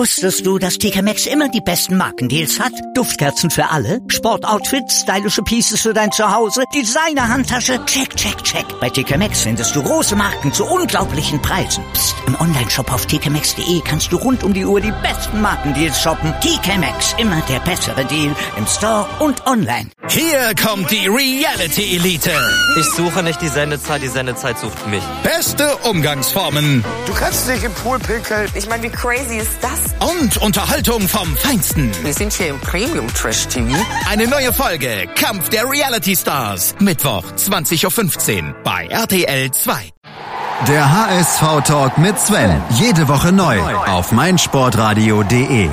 Wusstest du, dass TK Maxx immer die besten Markendeals hat? Duftkerzen für alle, Sportoutfits, stylische Pieces für dein Zuhause, Designer-Handtasche, check, check, check. Bei TK Maxx findest du große Marken zu unglaublichen Preisen. Psst. Im Onlineshop auf tkmaxx.de kannst du rund um die Uhr die besten Markendeals shoppen. TK Maxx, immer der bessere Deal im Store und online. Hier kommt die Reality Elite. Ich suche nicht die Sendezeit sucht mich. Beste Umgangsformen. Du kannst nicht im Pool pinkeln. Ich meine, wie crazy ist das? Und Unterhaltung vom Feinsten. Wir sind hier im Premium-Trash-TV. Eine neue Folge Kampf der Reality Stars. Mittwoch, 20.15 Uhr bei RTL 2. Der HSV-Talk mit Sven. Jede Woche neu auf meinsportradio.de.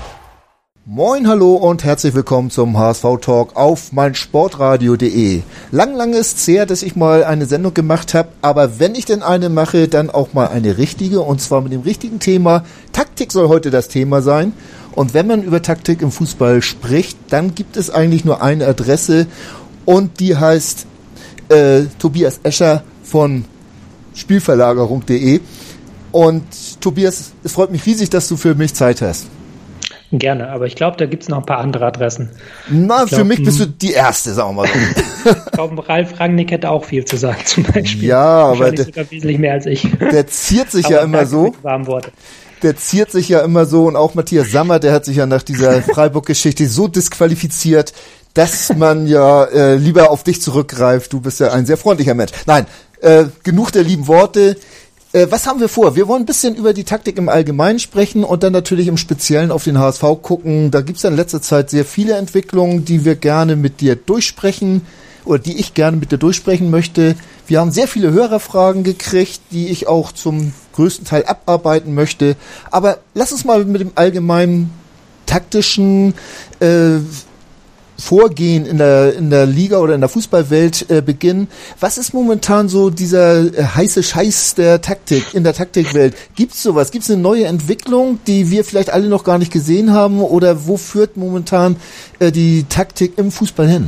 Moin, hallo und herzlich willkommen zum HSV-Talk auf meinsportradio.de. Lang ist's her, dass ich mal eine Sendung gemacht habe, aber wenn ich denn eine mache, dann auch mal eine richtige, und zwar mit dem richtigen Thema. Taktik soll heute das Thema sein, und wenn man über Taktik im Fußball spricht, dann gibt es eigentlich nur eine Adresse, und die heißt Tobias Escher von Spielverlagerung.de. Und Tobias, es freut mich riesig, dass du für mich Zeit hast. Gerne, aber ich glaube, da gibt es noch ein paar andere Adressen. Für mich bist du die Erste, sagen wir mal so. Ich glaube, Ralf Rangnick hätte auch viel zu sagen, zum Beispiel. Ja, aber sogar wesentlich mehr als ich. Der ziert sich ja immer so. Der ziert sich ja immer so, und auch Matthias Sammer, der hat sich ja nach dieser Freiburg-Geschichte so disqualifiziert, dass man ja lieber auf dich zurückgreift. Du bist ja ein sehr freundlicher Mensch. Nein, genug der lieben Worte. Was haben wir vor? Wir wollen ein bisschen über die Taktik im Allgemeinen sprechen und dann natürlich im Speziellen auf den HSV gucken. Da gibt's ja in letzter Zeit sehr viele Entwicklungen, die wir gerne mit dir durchsprechen, oder die ich gerne mit dir durchsprechen möchte. Wir haben sehr viele Hörerfragen gekriegt, die ich auch zum größten Teil abarbeiten möchte. Aber lass uns mal mit dem allgemeinen taktischen Vorgehen in der Liga oder in der Fußballwelt beginnen. Was ist momentan so dieser heiße Scheiß der Taktik, in der Taktikwelt? Gibt's sowas? Gibt's eine neue Entwicklung, die wir vielleicht alle noch gar nicht gesehen haben? Oder wo führt momentan die Taktik im Fußball hin?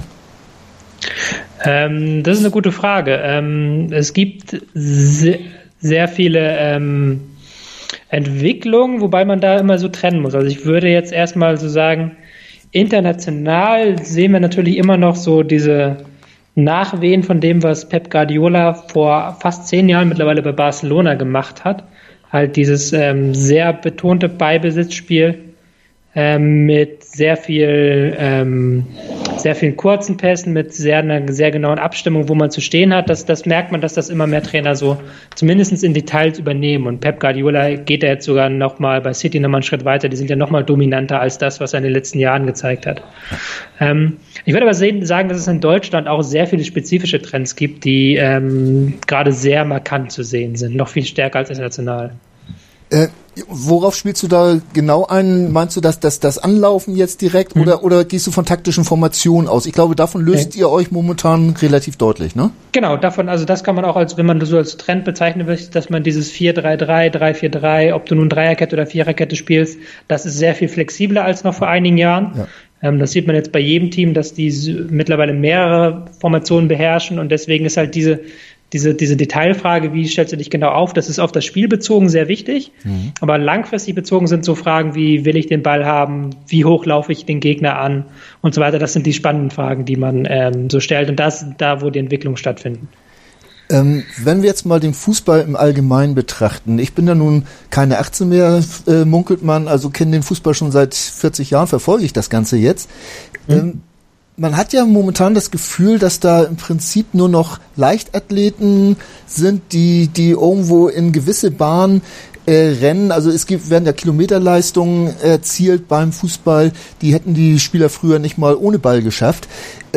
Das ist eine gute Frage. Es gibt sehr viele Entwicklungen, wobei man da immer so trennen muss. Also ich würde jetzt erstmal so sagen, international sehen wir natürlich immer noch so diese Nachwehen von dem, was Pep Guardiola vor fast 10 Jahren mittlerweile bei Barcelona gemacht hat. Halt dieses sehr betonte Ballbesitzspiel mit sehr vielen kurzen Pässen, mit einer sehr genauen Abstimmung, wo man zu stehen hat. Das merkt man, dass das immer mehr Trainer so zumindest in Details übernehmen. Und Pep Guardiola geht da jetzt sogar nochmal bei City nochmal einen Schritt weiter. Die sind ja nochmal dominanter als das, was er in den letzten Jahren gezeigt hat. Ich würde aber sagen, dass es in Deutschland auch sehr viele spezifische Trends gibt, die gerade sehr markant zu sehen sind. Noch viel stärker als international. Worauf spielst du da genau ein? Meinst du, dass das Anlaufen jetzt direkt oder gehst du von taktischen Formationen aus? Ich glaube, davon löst ihr euch momentan relativ deutlich, ne? Genau, davon, also das kann man auch wenn man das so als Trend bezeichnen will, dass man dieses 4-3-3, 3-4-3, ob du nun Dreierkette oder Viererkette spielst, das ist sehr viel flexibler als noch vor einigen Jahren. Ja. Das sieht man jetzt bei jedem Team, dass die mittlerweile mehrere Formationen beherrschen, und deswegen ist halt diese Detailfrage, wie stellst du dich genau auf, das ist auf das Spiel bezogen sehr wichtig, aber langfristig bezogen sind so Fragen wie, will ich den Ball haben, wie hoch laufe ich den Gegner an und so weiter. Das sind die spannenden Fragen, die man so stellt, und das ist da, wo die Entwicklungen stattfinden. Wenn wir jetzt mal den Fußball im Allgemeinen betrachten, ich bin ja nun keine 18 mehr, munkelt man, also kenne den Fußball schon seit 40 Jahren, verfolge ich das Ganze jetzt. Man hat ja momentan das Gefühl, dass da im Prinzip nur noch Leichtathleten sind, die irgendwo in gewisse Bahnen rennen. Also werden ja Kilometerleistungen erzielt beim Fußball. Die hätten die Spieler früher nicht mal ohne Ball geschafft.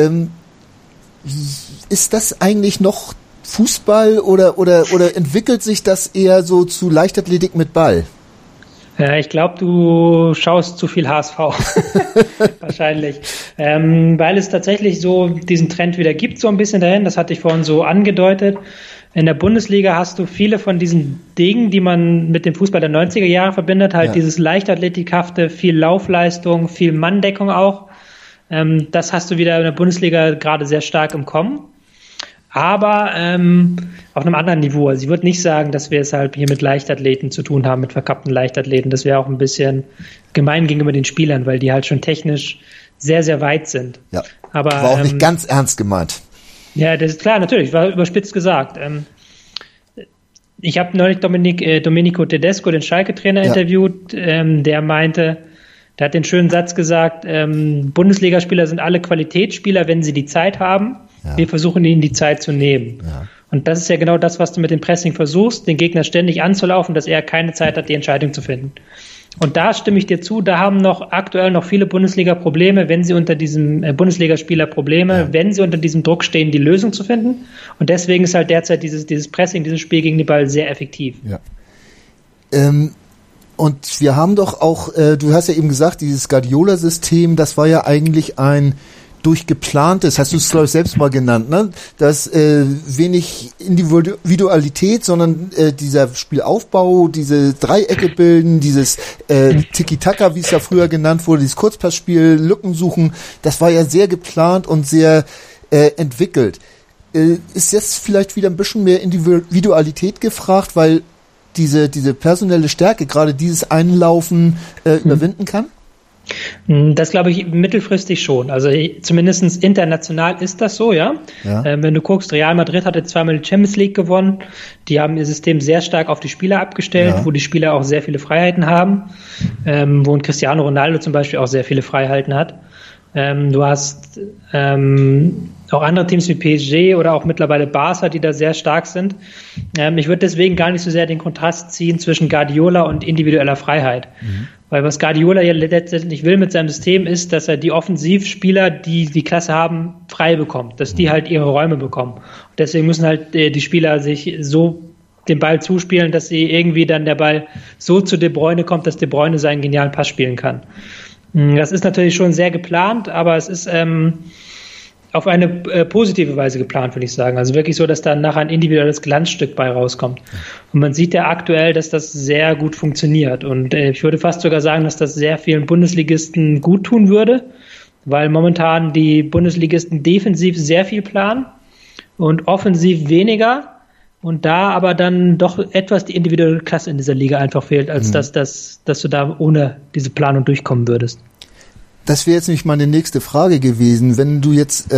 Ist das eigentlich noch Fußball oder entwickelt sich das eher so zu Leichtathletik mit Ball? Ja, ich glaube, du schaust zu viel HSV. Wahrscheinlich. Weil es tatsächlich so diesen Trend wieder gibt, so ein bisschen dahin. Das hatte ich vorhin so angedeutet. In der Bundesliga hast du viele von diesen Dingen, die man mit dem Fußball der 90er Jahre verbindet. Halt dieses Leichtathletikhafte, viel Laufleistung, viel Manndeckung auch. Das hast du wieder in der Bundesliga gerade sehr stark im Kommen. aber auf einem anderen Niveau. Also ich würde nicht sagen, dass wir es halt hier mit Leichtathleten zu tun haben, mit verkappten Leichtathleten. Das wäre auch ein bisschen gemein gegenüber den Spielern, weil die halt schon technisch sehr, sehr weit sind. Ja, aber war auch nicht ganz ernst gemeint. Ja, das ist klar, natürlich, war überspitzt gesagt. Ich habe neulich Domenico Tedesco, den Schalke-Trainer, interviewt, der meinte, der hat den schönen Satz gesagt, Bundesligaspieler sind alle Qualitätsspieler, wenn sie die Zeit haben. Ja. Wir versuchen ihnen die Zeit zu nehmen. Ja. Und das ist ja genau das, was du mit dem Pressing versuchst, den Gegner ständig anzulaufen, dass er keine Zeit hat, die Entscheidung zu finden. Und da stimme ich dir zu, da haben aktuell noch viele Bundesliga Probleme, wenn sie unter diesem Bundesligaspieler Probleme, wenn sie unter diesem Druck stehen, die Lösung zu finden. Und deswegen ist halt derzeit dieses Pressing, dieses Spiel gegen den Ball sehr effektiv. Ja. Und wir haben doch auch, du hast ja eben gesagt, dieses Guardiola-System, das war ja eigentlich ein durchgeplantes, hast du es, glaube ich, selbst mal genannt, ne? Das wenig Individualität, sondern dieser Spielaufbau, diese Dreiecke bilden, dieses Tiki-Taka, wie es ja früher genannt wurde, dieses Kurzpassspiel, Lücken suchen, das war ja sehr geplant und sehr entwickelt. Ist jetzt vielleicht wieder ein bisschen mehr Individualität gefragt, weil diese personelle Stärke gerade dieses Einlaufen überwinden kann? Das glaube ich mittelfristig schon. Also zumindest international ist das so, ja. Wenn du guckst, Real Madrid hat jetzt zweimal die Champions League gewonnen. Die haben ihr System sehr stark auf die Spieler abgestellt, wo die Spieler auch sehr viele Freiheiten haben, wo ein Cristiano Ronaldo zum Beispiel auch sehr viele Freiheiten hat. Du hast auch andere Teams wie PSG oder auch mittlerweile Barca, die da sehr stark sind. Ich würde deswegen gar nicht so sehr den Kontrast ziehen zwischen Guardiola und individueller Freiheit. Weil was Guardiola ja letztendlich will mit seinem System ist, dass er die Offensivspieler, die die Klasse haben, frei bekommt, dass die halt ihre Räume bekommen. Und deswegen müssen halt die Spieler sich so den Ball zuspielen, dass sie irgendwie dann der Ball so zu De Bruyne kommt, dass De Bruyne seinen genialen Pass spielen kann. Das ist natürlich schon sehr geplant, aber es ist auf eine positive Weise geplant, würde ich sagen. Also wirklich so, dass da nachher ein individuelles Glanzstück bei rauskommt. Und man sieht ja aktuell, dass das sehr gut funktioniert. Und ich würde fast sogar sagen, dass das sehr vielen Bundesligisten gut tun würde, weil momentan die Bundesligisten defensiv sehr viel planen und offensiv weniger. Und da aber dann doch etwas die individuelle Klasse in dieser Liga einfach fehlt, als dass du da ohne diese Planung durchkommen würdest. Das wäre jetzt nämlich meine nächste Frage gewesen. Wenn du jetzt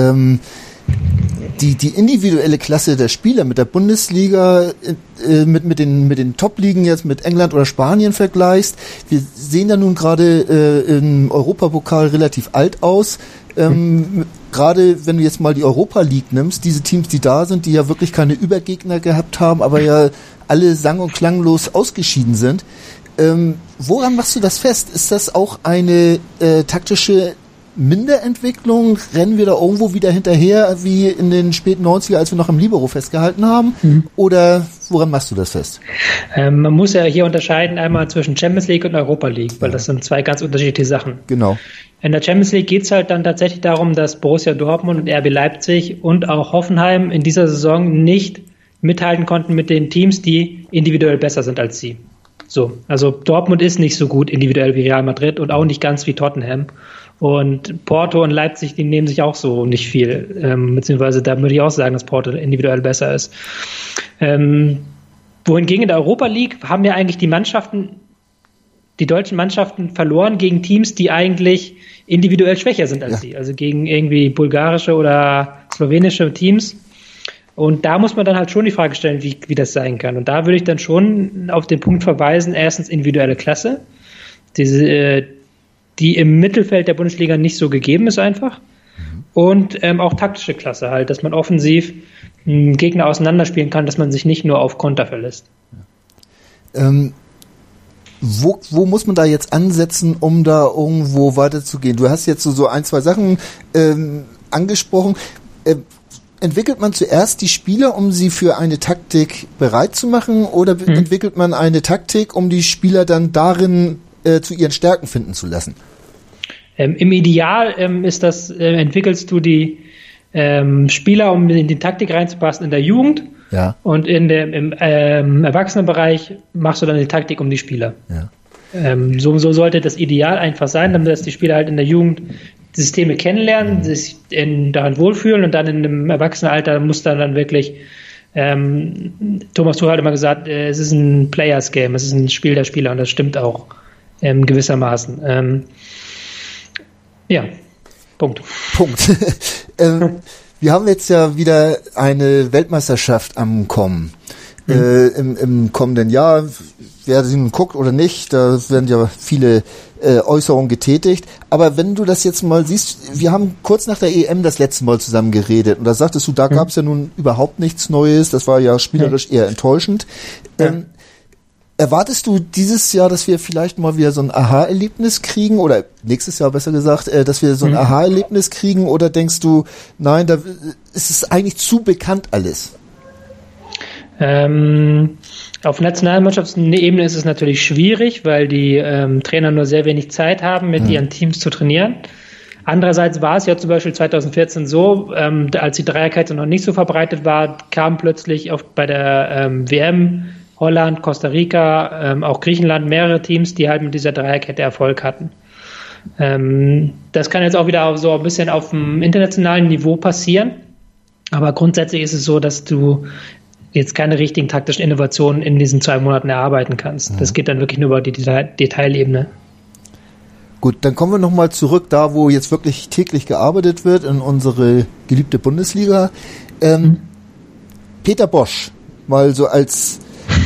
die individuelle Klasse der Spieler mit der Bundesliga, mit den Top-Ligen jetzt mit England oder Spanien vergleichst, wir sehen ja nun gerade im Europapokal relativ alt aus. Gerade wenn du jetzt mal die Europa League nimmst, diese Teams, die da sind, die ja wirklich keine Übergegner gehabt haben, aber ja alle sang- und klanglos ausgeschieden sind. Woran machst du das fest? Ist das auch eine taktische Minderentwicklung? Rennen wir da irgendwo wieder hinterher, wie in den späten 90er, als wir noch am Libero festgehalten haben? Oder woran machst du das fest? Man muss ja hier unterscheiden einmal zwischen Champions League und Europa League, weil das sind zwei ganz unterschiedliche Sachen. Genau. In der Champions League geht es halt dann tatsächlich darum, dass Borussia Dortmund und RB Leipzig und auch Hoffenheim in dieser Saison nicht mithalten konnten mit den Teams, die individuell besser sind als sie. So, also Dortmund ist nicht so gut individuell wie Real Madrid und auch nicht ganz wie Tottenham. Und Porto und Leipzig, die nehmen sich auch so nicht viel. Beziehungsweise da würde ich auch sagen, dass Porto individuell besser ist. Wohingegen in der Europa League haben ja eigentlich die deutschen Mannschaften verloren gegen Teams, die eigentlich individuell schwächer sind als sie. Also gegen irgendwie bulgarische oder slowenische Teams. Und da muss man dann halt schon die Frage stellen, wie das sein kann. Und da würde ich dann schon auf den Punkt verweisen, erstens individuelle Klasse, die im Mittelfeld der Bundesliga nicht so gegeben ist einfach. Und auch taktische Klasse halt, dass man offensiv einen Gegner auseinanderspielen kann, dass man sich nicht nur auf Konter verlässt. Wo muss man da jetzt ansetzen, um da irgendwo weiterzugehen? Du hast jetzt so ein, zwei Sachen angesprochen. Entwickelt man zuerst die Spieler, um sie für eine Taktik bereit zu machen, oder entwickelt man eine Taktik, um die Spieler dann darin zu ihren Stärken finden zu lassen? Im Ideal entwickelst du die Spieler, um in die Taktik reinzupassen in der Jugend. Ja. Und im Erwachsenenbereich machst du dann die Taktik um die Spieler. Ja. So sollte das Ideal einfach sein, damit die Spieler halt in der Jugend Systeme kennenlernen, sich daran wohlfühlen und dann in einem Erwachsenenalter muss dann wirklich Thomas Tuchel hat immer gesagt, es ist ein Players Game, es ist ein Spiel der Spieler und das stimmt auch gewissermaßen. Ja, Punkt. Wir haben jetzt ja wieder eine Weltmeisterschaft am Kommen. Im kommenden Jahr, wer sie nun guckt oder nicht, da werden ja viele Äußerungen getätigt. Aber wenn du das jetzt mal siehst, wir haben kurz nach der EM das letzte Mal zusammen geredet und da sagtest du, da gab es ja nun überhaupt nichts Neues, das war ja spielerisch eher enttäuschend. Erwartest du dieses Jahr, dass wir vielleicht mal wieder so ein Aha-Erlebnis kriegen oder nächstes Jahr besser gesagt, dass wir so ein Aha-Erlebnis kriegen oder denkst du, nein, da ist es eigentlich zu bekannt alles? Auf Nationalmannschaftsebene ist es natürlich schwierig, weil die Trainer nur sehr wenig Zeit haben, mit ihren Teams zu trainieren. Andererseits war es ja zum Beispiel 2014 so, als die Dreierkette noch nicht so verbreitet war, kam plötzlich bei der WM Holland, Costa Rica, auch Griechenland, mehrere Teams, die halt mit dieser Dreierkette Erfolg hatten. Das kann jetzt auch wieder so ein bisschen auf dem internationalen Niveau passieren, aber grundsätzlich ist es so, dass du jetzt keine richtigen taktischen Innovationen in diesen 2 Monaten erarbeiten kannst. Das geht dann wirklich nur über die Detailebene. Gut, dann kommen wir nochmal zurück, da wo jetzt wirklich täglich gearbeitet wird, in unsere geliebte Bundesliga. Peter Bosz, mal so als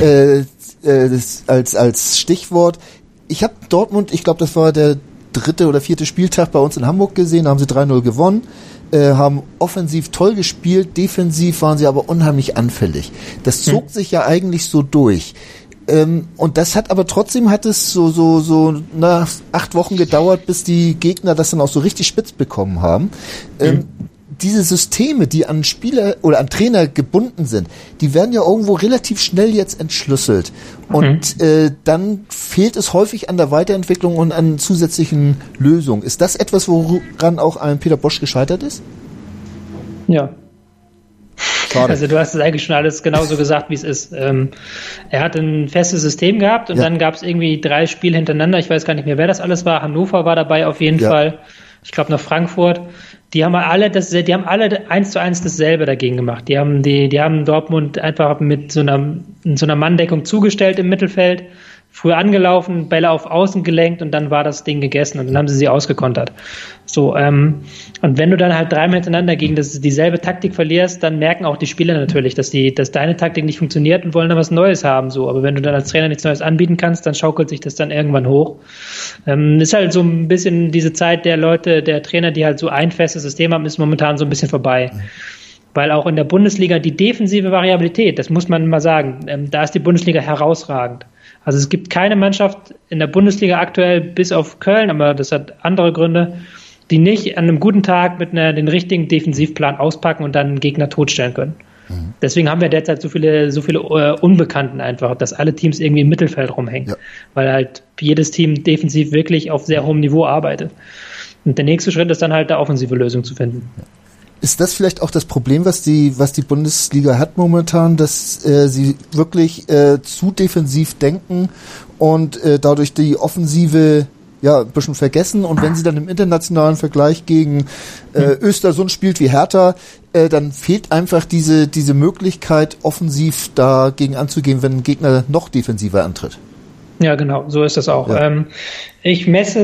Stichwort. Ich habe Dortmund, ich glaube, das war der 3. oder 4. Spieltag bei uns in Hamburg gesehen, da haben sie 3-0 gewonnen. Haben offensiv toll gespielt, defensiv waren sie aber unheimlich anfällig. Das zog sich ja eigentlich so durch. Und das hat aber trotzdem so nach 8 Wochen gedauert, bis die Gegner das dann auch so richtig spitz bekommen haben. Diese Systeme, die an Spieler oder an Trainer gebunden sind, die werden ja irgendwo relativ schnell jetzt entschlüsselt. Und dann fehlt es häufig an der Weiterentwicklung und an zusätzlichen Lösungen. Ist das etwas, woran auch ein Peter Bosz gescheitert ist? Ja. Schade. Also du hast es eigentlich schon alles genauso gesagt, wie es ist. Er hat ein festes System gehabt und dann gab es irgendwie 3 Spiele hintereinander. Ich weiß gar nicht mehr, wer das alles war. Hannover war dabei auf jeden Fall. Ich glaube noch Frankfurt. Die haben alle 1:1 dasselbe dagegen gemacht. Die haben Dortmund einfach mit so einer Manndeckung zugestellt im Mittelfeld, früh angelaufen, Bälle auf Außen gelenkt und dann war das Ding gegessen und dann haben sie ausgekontert. So, und wenn du dann halt 3-mal hintereinander gegen dieselbe Taktik verlierst, dann merken auch die Spieler natürlich, dass deine Taktik nicht funktioniert und wollen dann was Neues haben. So, aber wenn du dann als Trainer nichts Neues anbieten kannst, dann schaukelt sich das dann irgendwann hoch. Ist halt so ein bisschen diese Zeit der Trainer, die halt so ein festes System haben, ist momentan so ein bisschen vorbei. Weil auch in der Bundesliga die defensive Variabilität, das muss man mal sagen, da ist die Bundesliga herausragend. Also es gibt keine Mannschaft in der Bundesliga aktuell, bis auf Köln, aber das hat andere Gründe, die nicht an einem guten Tag mit den richtigen Defensivplan auspacken und dann einen Gegner totstellen können. Deswegen haben wir derzeit so viele Unbekannten einfach, dass alle Teams irgendwie im Mittelfeld rumhängen, weil halt jedes Team defensiv wirklich auf sehr hohem Niveau arbeitet. Und der nächste Schritt ist dann halt, eine offensive Lösung zu finden. Ist das vielleicht auch das Problem, was die Bundesliga hat momentan, dass sie wirklich zu defensiv denken und dadurch die Offensive ein bisschen vergessen, und wenn sie dann im internationalen Vergleich gegen Östersund spielt wie Hertha, dann fehlt einfach diese Möglichkeit, offensiv dagegen anzugehen, wenn ein Gegner noch defensiver antritt. Ja, genau, so ist das auch. Ja. Ich messe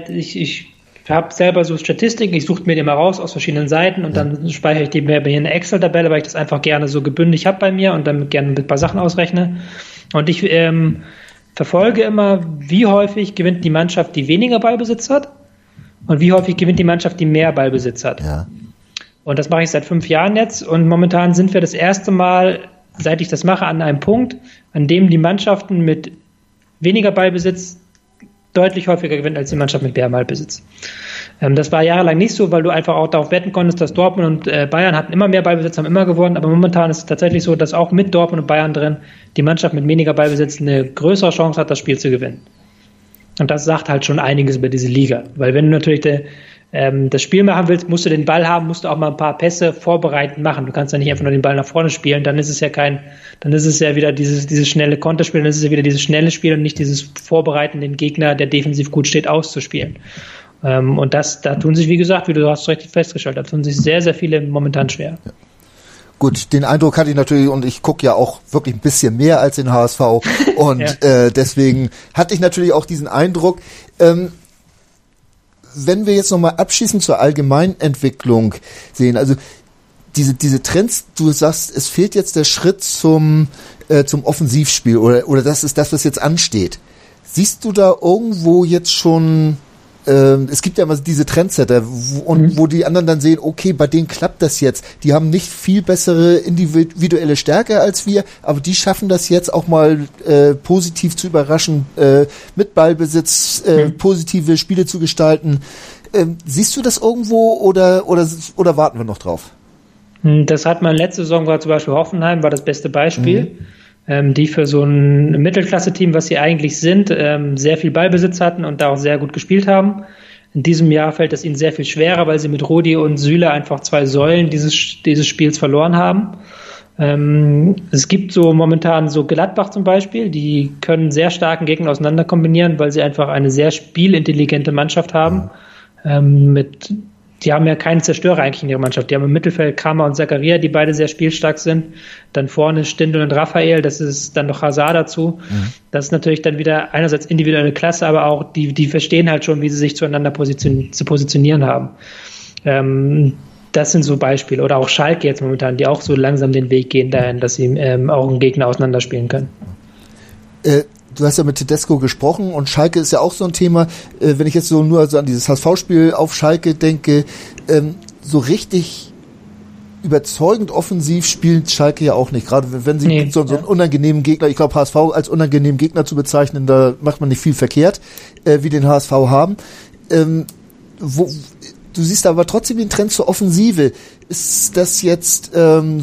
ich habe selber so Statistiken, ich suche mir die mal raus aus verschiedenen Seiten und dann speichere ich die mir in eine Excel-Tabelle, weil ich das einfach gerne so gebündigt habe bei mir und dann gerne mit ein paar Sachen ausrechne. Und ich verfolge immer, wie häufig gewinnt die Mannschaft, die weniger Ballbesitz hat, und wie häufig gewinnt die Mannschaft, die mehr Ballbesitz hat. Ja. Und das mache ich seit 5 Jahren jetzt, und momentan sind wir das erste Mal, seit ich das mache, an einem Punkt, an dem die Mannschaften mit weniger Ballbesitz deutlich häufiger gewinnt als die Mannschaft mit mehr Ballbesitz. Das war jahrelang nicht so, weil du einfach auch darauf wetten konntest, dass Dortmund und Bayern hatten immer mehr Ballbesitz, haben immer gewonnen, aber momentan ist es tatsächlich so, dass auch mit Dortmund und Bayern drin die Mannschaft mit weniger Ballbesitz eine größere Chance hat, das Spiel zu gewinnen. Und das sagt halt schon einiges über diese Liga, weil wenn du natürlich das Spiel machen willst, musst du den Ball haben, musst du auch mal ein paar Pässe vorbereitend machen. Du kannst ja nicht einfach nur den Ball nach vorne spielen, dann ist es ja wieder dieses schnelle Konterspiel, dann ist es ja wieder dieses schnelle Spiel und nicht dieses Vorbereiten, den Gegner, der defensiv gut steht, auszuspielen. Und da tun sich, wie gesagt, wie du hast richtig festgestellt, da tun sich sehr, sehr viele momentan schwer. Ja. Gut, den Eindruck hatte ich natürlich, und ich gucke ja auch wirklich ein bisschen mehr als den HSV und deswegen hatte ich natürlich auch diesen Eindruck. Wenn wir jetzt nochmal abschließend zur Allgemeinentwicklung sehen, also diese Trends, du sagst, es fehlt jetzt der Schritt zum Offensivspiel oder das ist das, was jetzt ansteht. Siehst du da irgendwo jetzt schon, es gibt ja immer diese Trendsetter, wo die anderen dann sehen, okay, bei denen klappt das jetzt. Die haben nicht viel bessere individuelle Stärke als wir, aber die schaffen das jetzt auch mal positiv zu überraschen, mit Ballbesitz positive Spiele zu gestalten. Siehst du das irgendwo oder warten wir noch drauf? Das hat man letzte Saison, war zum Beispiel Hoffenheim, war das beste Beispiel. Die für so ein Mittelklasse-Team, was sie eigentlich sind, sehr viel Ballbesitz hatten und da auch sehr gut gespielt haben. In diesem Jahr fällt es ihnen sehr viel schwerer, weil sie mit Rudi und Süle einfach 2 Säulen dieses Spiels verloren haben. Es gibt so momentan so Gladbach zum Beispiel, die können sehr starken Gegner auseinander kombinieren, weil sie einfach eine sehr spielintelligente Mannschaft haben. Die haben ja keinen Zerstörer eigentlich in ihrer Mannschaft. Die haben im Mittelfeld Kramer und Zakaria, die beide sehr spielstark sind. Dann vorne Stindl und Raphael, das ist dann noch Hazard dazu. Das ist natürlich dann wieder einerseits individuelle Klasse, aber auch die verstehen halt schon, wie sie sich zueinander zu positionieren haben. Das sind so Beispiele. Oder auch Schalke jetzt momentan, die auch so langsam den Weg gehen dahin, dass sie auch einen Gegner auseinanderspielen können. Du hast ja mit Tedesco gesprochen und Schalke ist ja auch so ein Thema, wenn ich jetzt so nur an dieses HSV-Spiel auf Schalke denke, so richtig überzeugend offensiv spielt Schalke ja auch nicht, gerade wenn sie so einen unangenehmen Gegner, ich glaube HSV als unangenehmen Gegner zu bezeichnen, da macht man nicht viel verkehrt, wie den HSV haben. Du siehst aber trotzdem den Trend zur Offensive. Ist das jetzt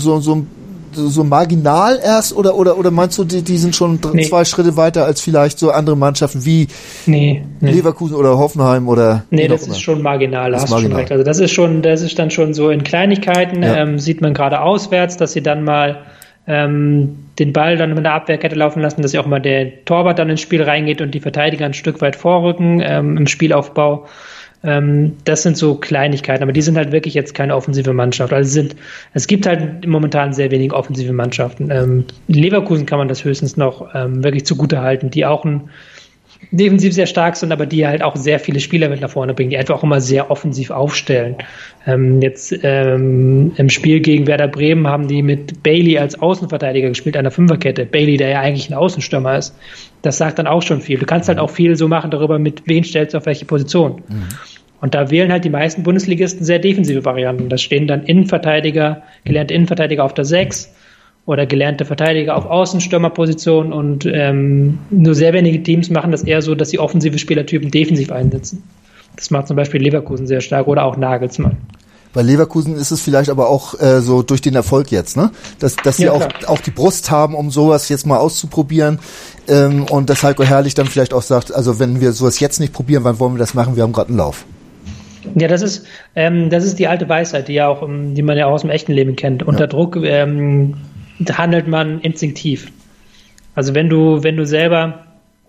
so marginal erst oder meinst du, die sind schon 2 Schritte weiter als vielleicht so andere Mannschaften wie Leverkusen oder Hoffenheim oder? Nee, das ist schon marginal, hast du schon recht. Also das ist dann schon so in Kleinigkeiten, sieht man gerade auswärts, dass sie dann mal den Ball dann mit der Abwehrkette laufen lassen, dass ja auch mal der Torwart dann ins Spiel reingeht und die Verteidiger ein Stück weit vorrücken im Spielaufbau. Das sind so Kleinigkeiten, aber die sind halt wirklich jetzt keine offensive Mannschaft. Also es gibt halt momentan sehr wenig offensive Mannschaften. In Leverkusen kann man das höchstens noch wirklich zugute halten, die auch defensiv sehr stark sind, aber die halt auch sehr viele Spieler mit nach vorne bringen, die einfach auch immer sehr offensiv aufstellen. Jetzt im Spiel gegen Werder Bremen haben die mit Bailey als Außenverteidiger gespielt, einer Fünferkette. Bailey, der ja eigentlich ein Außenstürmer ist. Das sagt dann auch schon viel. Du kannst halt auch viel so machen darüber, mit wen stellst du auf welche Position. Und da wählen halt die meisten Bundesligisten sehr defensive Varianten. Da stehen dann gelernte Innenverteidiger auf der 6 oder gelernte Verteidiger auf Außenstürmerposition und nur sehr wenige Teams machen das eher so, dass sie offensive Spielertypen defensiv einsetzen. Das macht zum Beispiel Leverkusen sehr stark oder auch Nagelsmann. Bei Leverkusen ist es vielleicht aber auch so durch den Erfolg jetzt, ne? Dass sie auch die Brust haben, um sowas jetzt mal auszuprobieren und dass Heiko Herrlich dann vielleicht auch sagt, also wenn wir sowas jetzt nicht probieren, wann wollen wir das machen? Wir haben gerade einen Lauf. Ja, das ist die alte Weisheit, die man ja auch aus dem echten Leben kennt. Unter Druck handelt man instinktiv. Also wenn du selber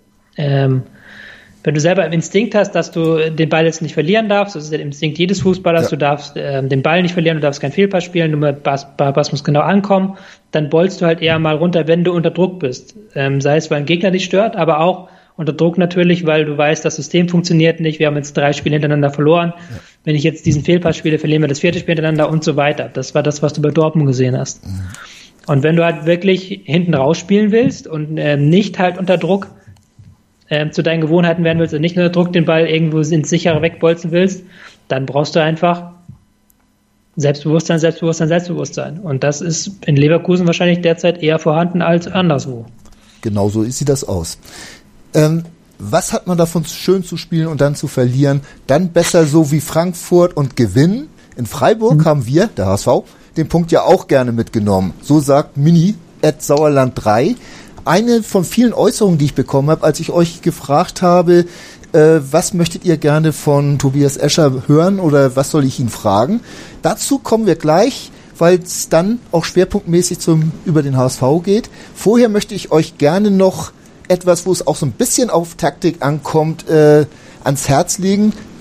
im Instinkt hast, dass du den Ball jetzt nicht verlieren darfst, das ist der Instinkt jedes Fußballers, du darfst den Ball nicht verlieren, du darfst keinen Fehlpass spielen, der Pass muss genau ankommen, dann bolzt du halt eher mal runter, wenn du unter Druck bist. Sei es, weil ein Gegner dich stört, aber auch unter Druck natürlich, weil du weißt, das System funktioniert nicht, wir haben jetzt 3 Spiele hintereinander verloren, wenn ich jetzt diesen Fehlpass spiele, verlieren wir das 4. Spiel hintereinander und so weiter. Das war das, was du bei Dortmund gesehen hast. Und wenn du halt wirklich hinten rausspielen willst und nicht halt unter Druck zu deinen Gewohnheiten werden willst und nicht nur unter Druck den Ball irgendwo ins Sichere wegbolzen willst, dann brauchst du einfach Selbstbewusstsein. Und das ist in Leverkusen wahrscheinlich derzeit eher vorhanden als anderswo. Genau so sieht das aus. Was hat man davon, schön zu spielen und dann zu verlieren? Dann besser so wie Frankfurt und gewinnen. In Freiburg haben wir, der HSV, den Punkt ja auch gerne mitgenommen. So sagt Mini@Sauerland3. Eine von vielen Äußerungen, die ich bekommen habe, als ich euch gefragt habe, was möchtet ihr gerne von Tobias Escher hören oder was soll ich ihn fragen? Dazu kommen wir gleich, weil es dann auch schwerpunktmäßig über den HSV geht. Vorher möchte ich euch gerne noch etwas, wo es auch so ein bisschen auf Taktik ankommt, ans Herz legen.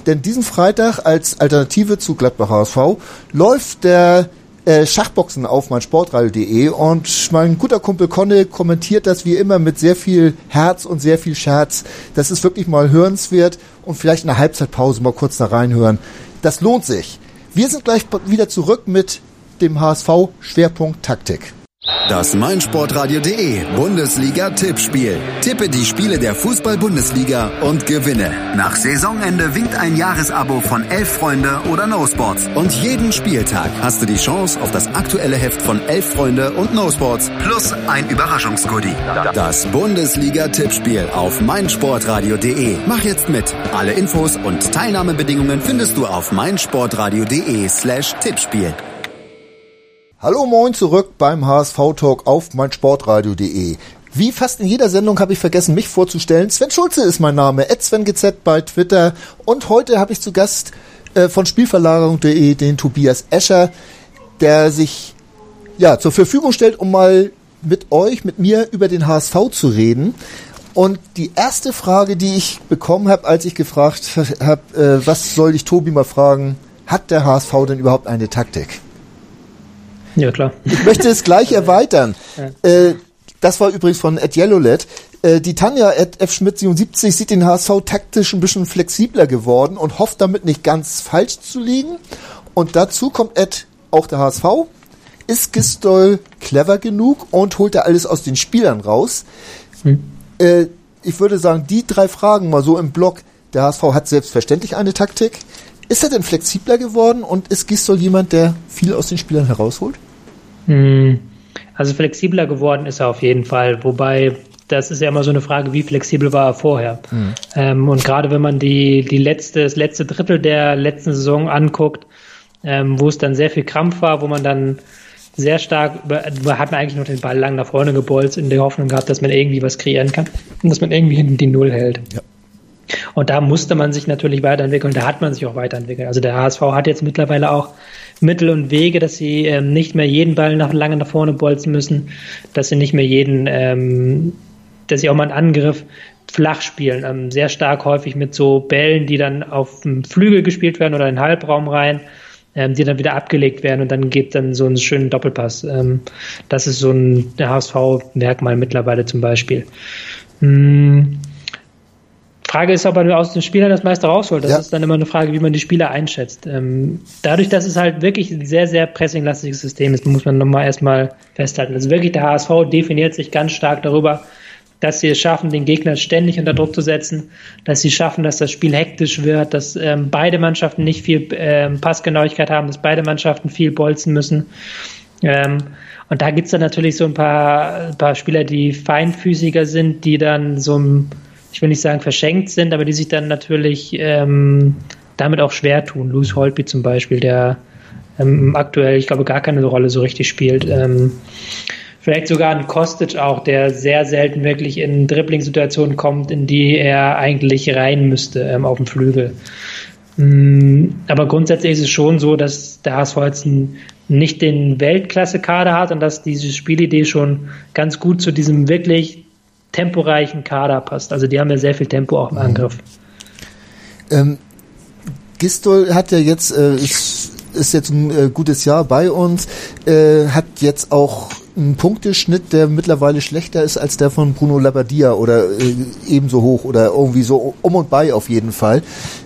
denn diesen Freitag als Alternative zu Gladbach HSV läuft der Schachboxen auf meinsportradio.de und mein guter Kumpel Conne kommentiert das wie immer mit sehr viel Herz und sehr viel Scherz. Das ist wirklich mal hörenswert und vielleicht in der Halbzeitpause mal kurz da reinhören. Das lohnt sich. Wir sind gleich wieder zurück mit dem HSV-Schwerpunkt Taktik. Das meinsportradio.de Bundesliga-Tippspiel. Tippe die Spiele der Fußball-Bundesliga und gewinne. Nach Saisonende winkt ein Jahresabo von 11 Freunde oder No Sports. Und jeden Spieltag hast du die Chance auf das aktuelle Heft von 11 Freunde und No Sports plus ein Überraschungsgoodie. Das Bundesliga-Tippspiel auf meinsportradio.de. Mach jetzt mit. Alle Infos und Teilnahmebedingungen findest du auf meinsportradio.de/Tippspiel. Hallo, moin zurück beim HSV-Talk auf meinsportradio.de. Wie fast in jeder Sendung habe ich vergessen, mich vorzustellen. Sven Schulze ist mein Name, @SvenGZ bei Twitter. Und heute habe ich zu Gast von Spielverlagerung.de den Tobias Escher, der sich zur Verfügung stellt, um mal mit mir über den HSV zu reden. Und die erste Frage, die ich bekommen habe, als ich gefragt habe, was soll ich Tobi mal fragen, hat der HSV denn überhaupt eine Taktik? Ja, klar. Ich möchte es gleich erweitern. Ja. Das war übrigens von @yellowlet. Die Tanja @fschmidt77 sieht den HSV taktisch ein bisschen flexibler geworden und hofft damit nicht ganz falsch zu liegen. Und dazu kommt auch der HSV. Ist Gistol clever genug und holt da alles aus den Spielern raus? Ich würde sagen, die 3 Fragen mal so im Block. Der HSV hat selbstverständlich eine Taktik. Ist er denn flexibler geworden und ist Gistol jemand, der viel aus den Spielern herausholt? Also flexibler geworden ist er auf jeden Fall, wobei das ist ja immer so eine Frage, wie flexibel war er vorher. Und gerade wenn man das letzte Drittel der letzten Saison anguckt, wo es dann sehr viel Krampf war, wo man dann sehr stark, hat man eigentlich nur den Ball lang nach vorne gebolzt, in der Hoffnung gehabt, dass man irgendwie was kreieren kann und dass man irgendwie hinten die Null hält. Ja. Und da musste man sich natürlich weiterentwickeln, da hat man sich auch weiterentwickelt. Also der HSV hat jetzt mittlerweile auch Mittel und Wege, dass sie nicht mehr jeden Ball lange nach vorne bolzen müssen, dass sie nicht mehr dass sie auch mal einen Angriff flach spielen. Sehr stark häufig mit so Bällen, die dann auf dem Flügel gespielt werden oder in den Halbraum rein, die dann wieder abgelegt werden und dann gibt dann so einen schönen Doppelpass. Das ist so ein HSV-Merkmal mittlerweile zum Beispiel. Frage ist, ob er aus den Spielern das meiste rausholt. Das ist dann immer eine Frage, wie man die Spieler einschätzt. Dadurch, dass es halt wirklich ein sehr, sehr pressinglastiges System ist, muss man nochmal erstmal festhalten. Also wirklich, der HSV definiert sich ganz stark darüber, dass sie es schaffen, den Gegner ständig unter Druck zu setzen, dass sie schaffen, dass das Spiel hektisch wird, dass beide Mannschaften nicht viel Passgenauigkeit haben, dass beide Mannschaften viel bolzen müssen. Und da gibt's dann natürlich so ein paar Spieler, die feinfüßiger sind, die dann ich will nicht sagen verschenkt sind, aber die sich dann natürlich damit auch schwer tun. Louis Holtby zum Beispiel, der aktuell, ich glaube, gar keine Rolle so richtig spielt. Vielleicht sogar ein Kostic auch, der sehr selten wirklich in Dribbling-Situationen kommt, in die er eigentlich rein müsste auf dem Flügel. Aber grundsätzlich ist es schon so, dass der HSV jetzt nicht den Weltklasse-Kader hat und dass diese Spielidee schon ganz gut zu diesem wirklich temporeichen Kader passt. Also die haben ja sehr viel Tempo auch im Angriff. Gistol hat ja jetzt, ist jetzt ein gutes Jahr bei uns, hat jetzt auch einen Punkteschnitt, der mittlerweile schlechter ist als der von Bruno Labbadia oder ebenso hoch oder irgendwie so um und bei auf jeden Fall.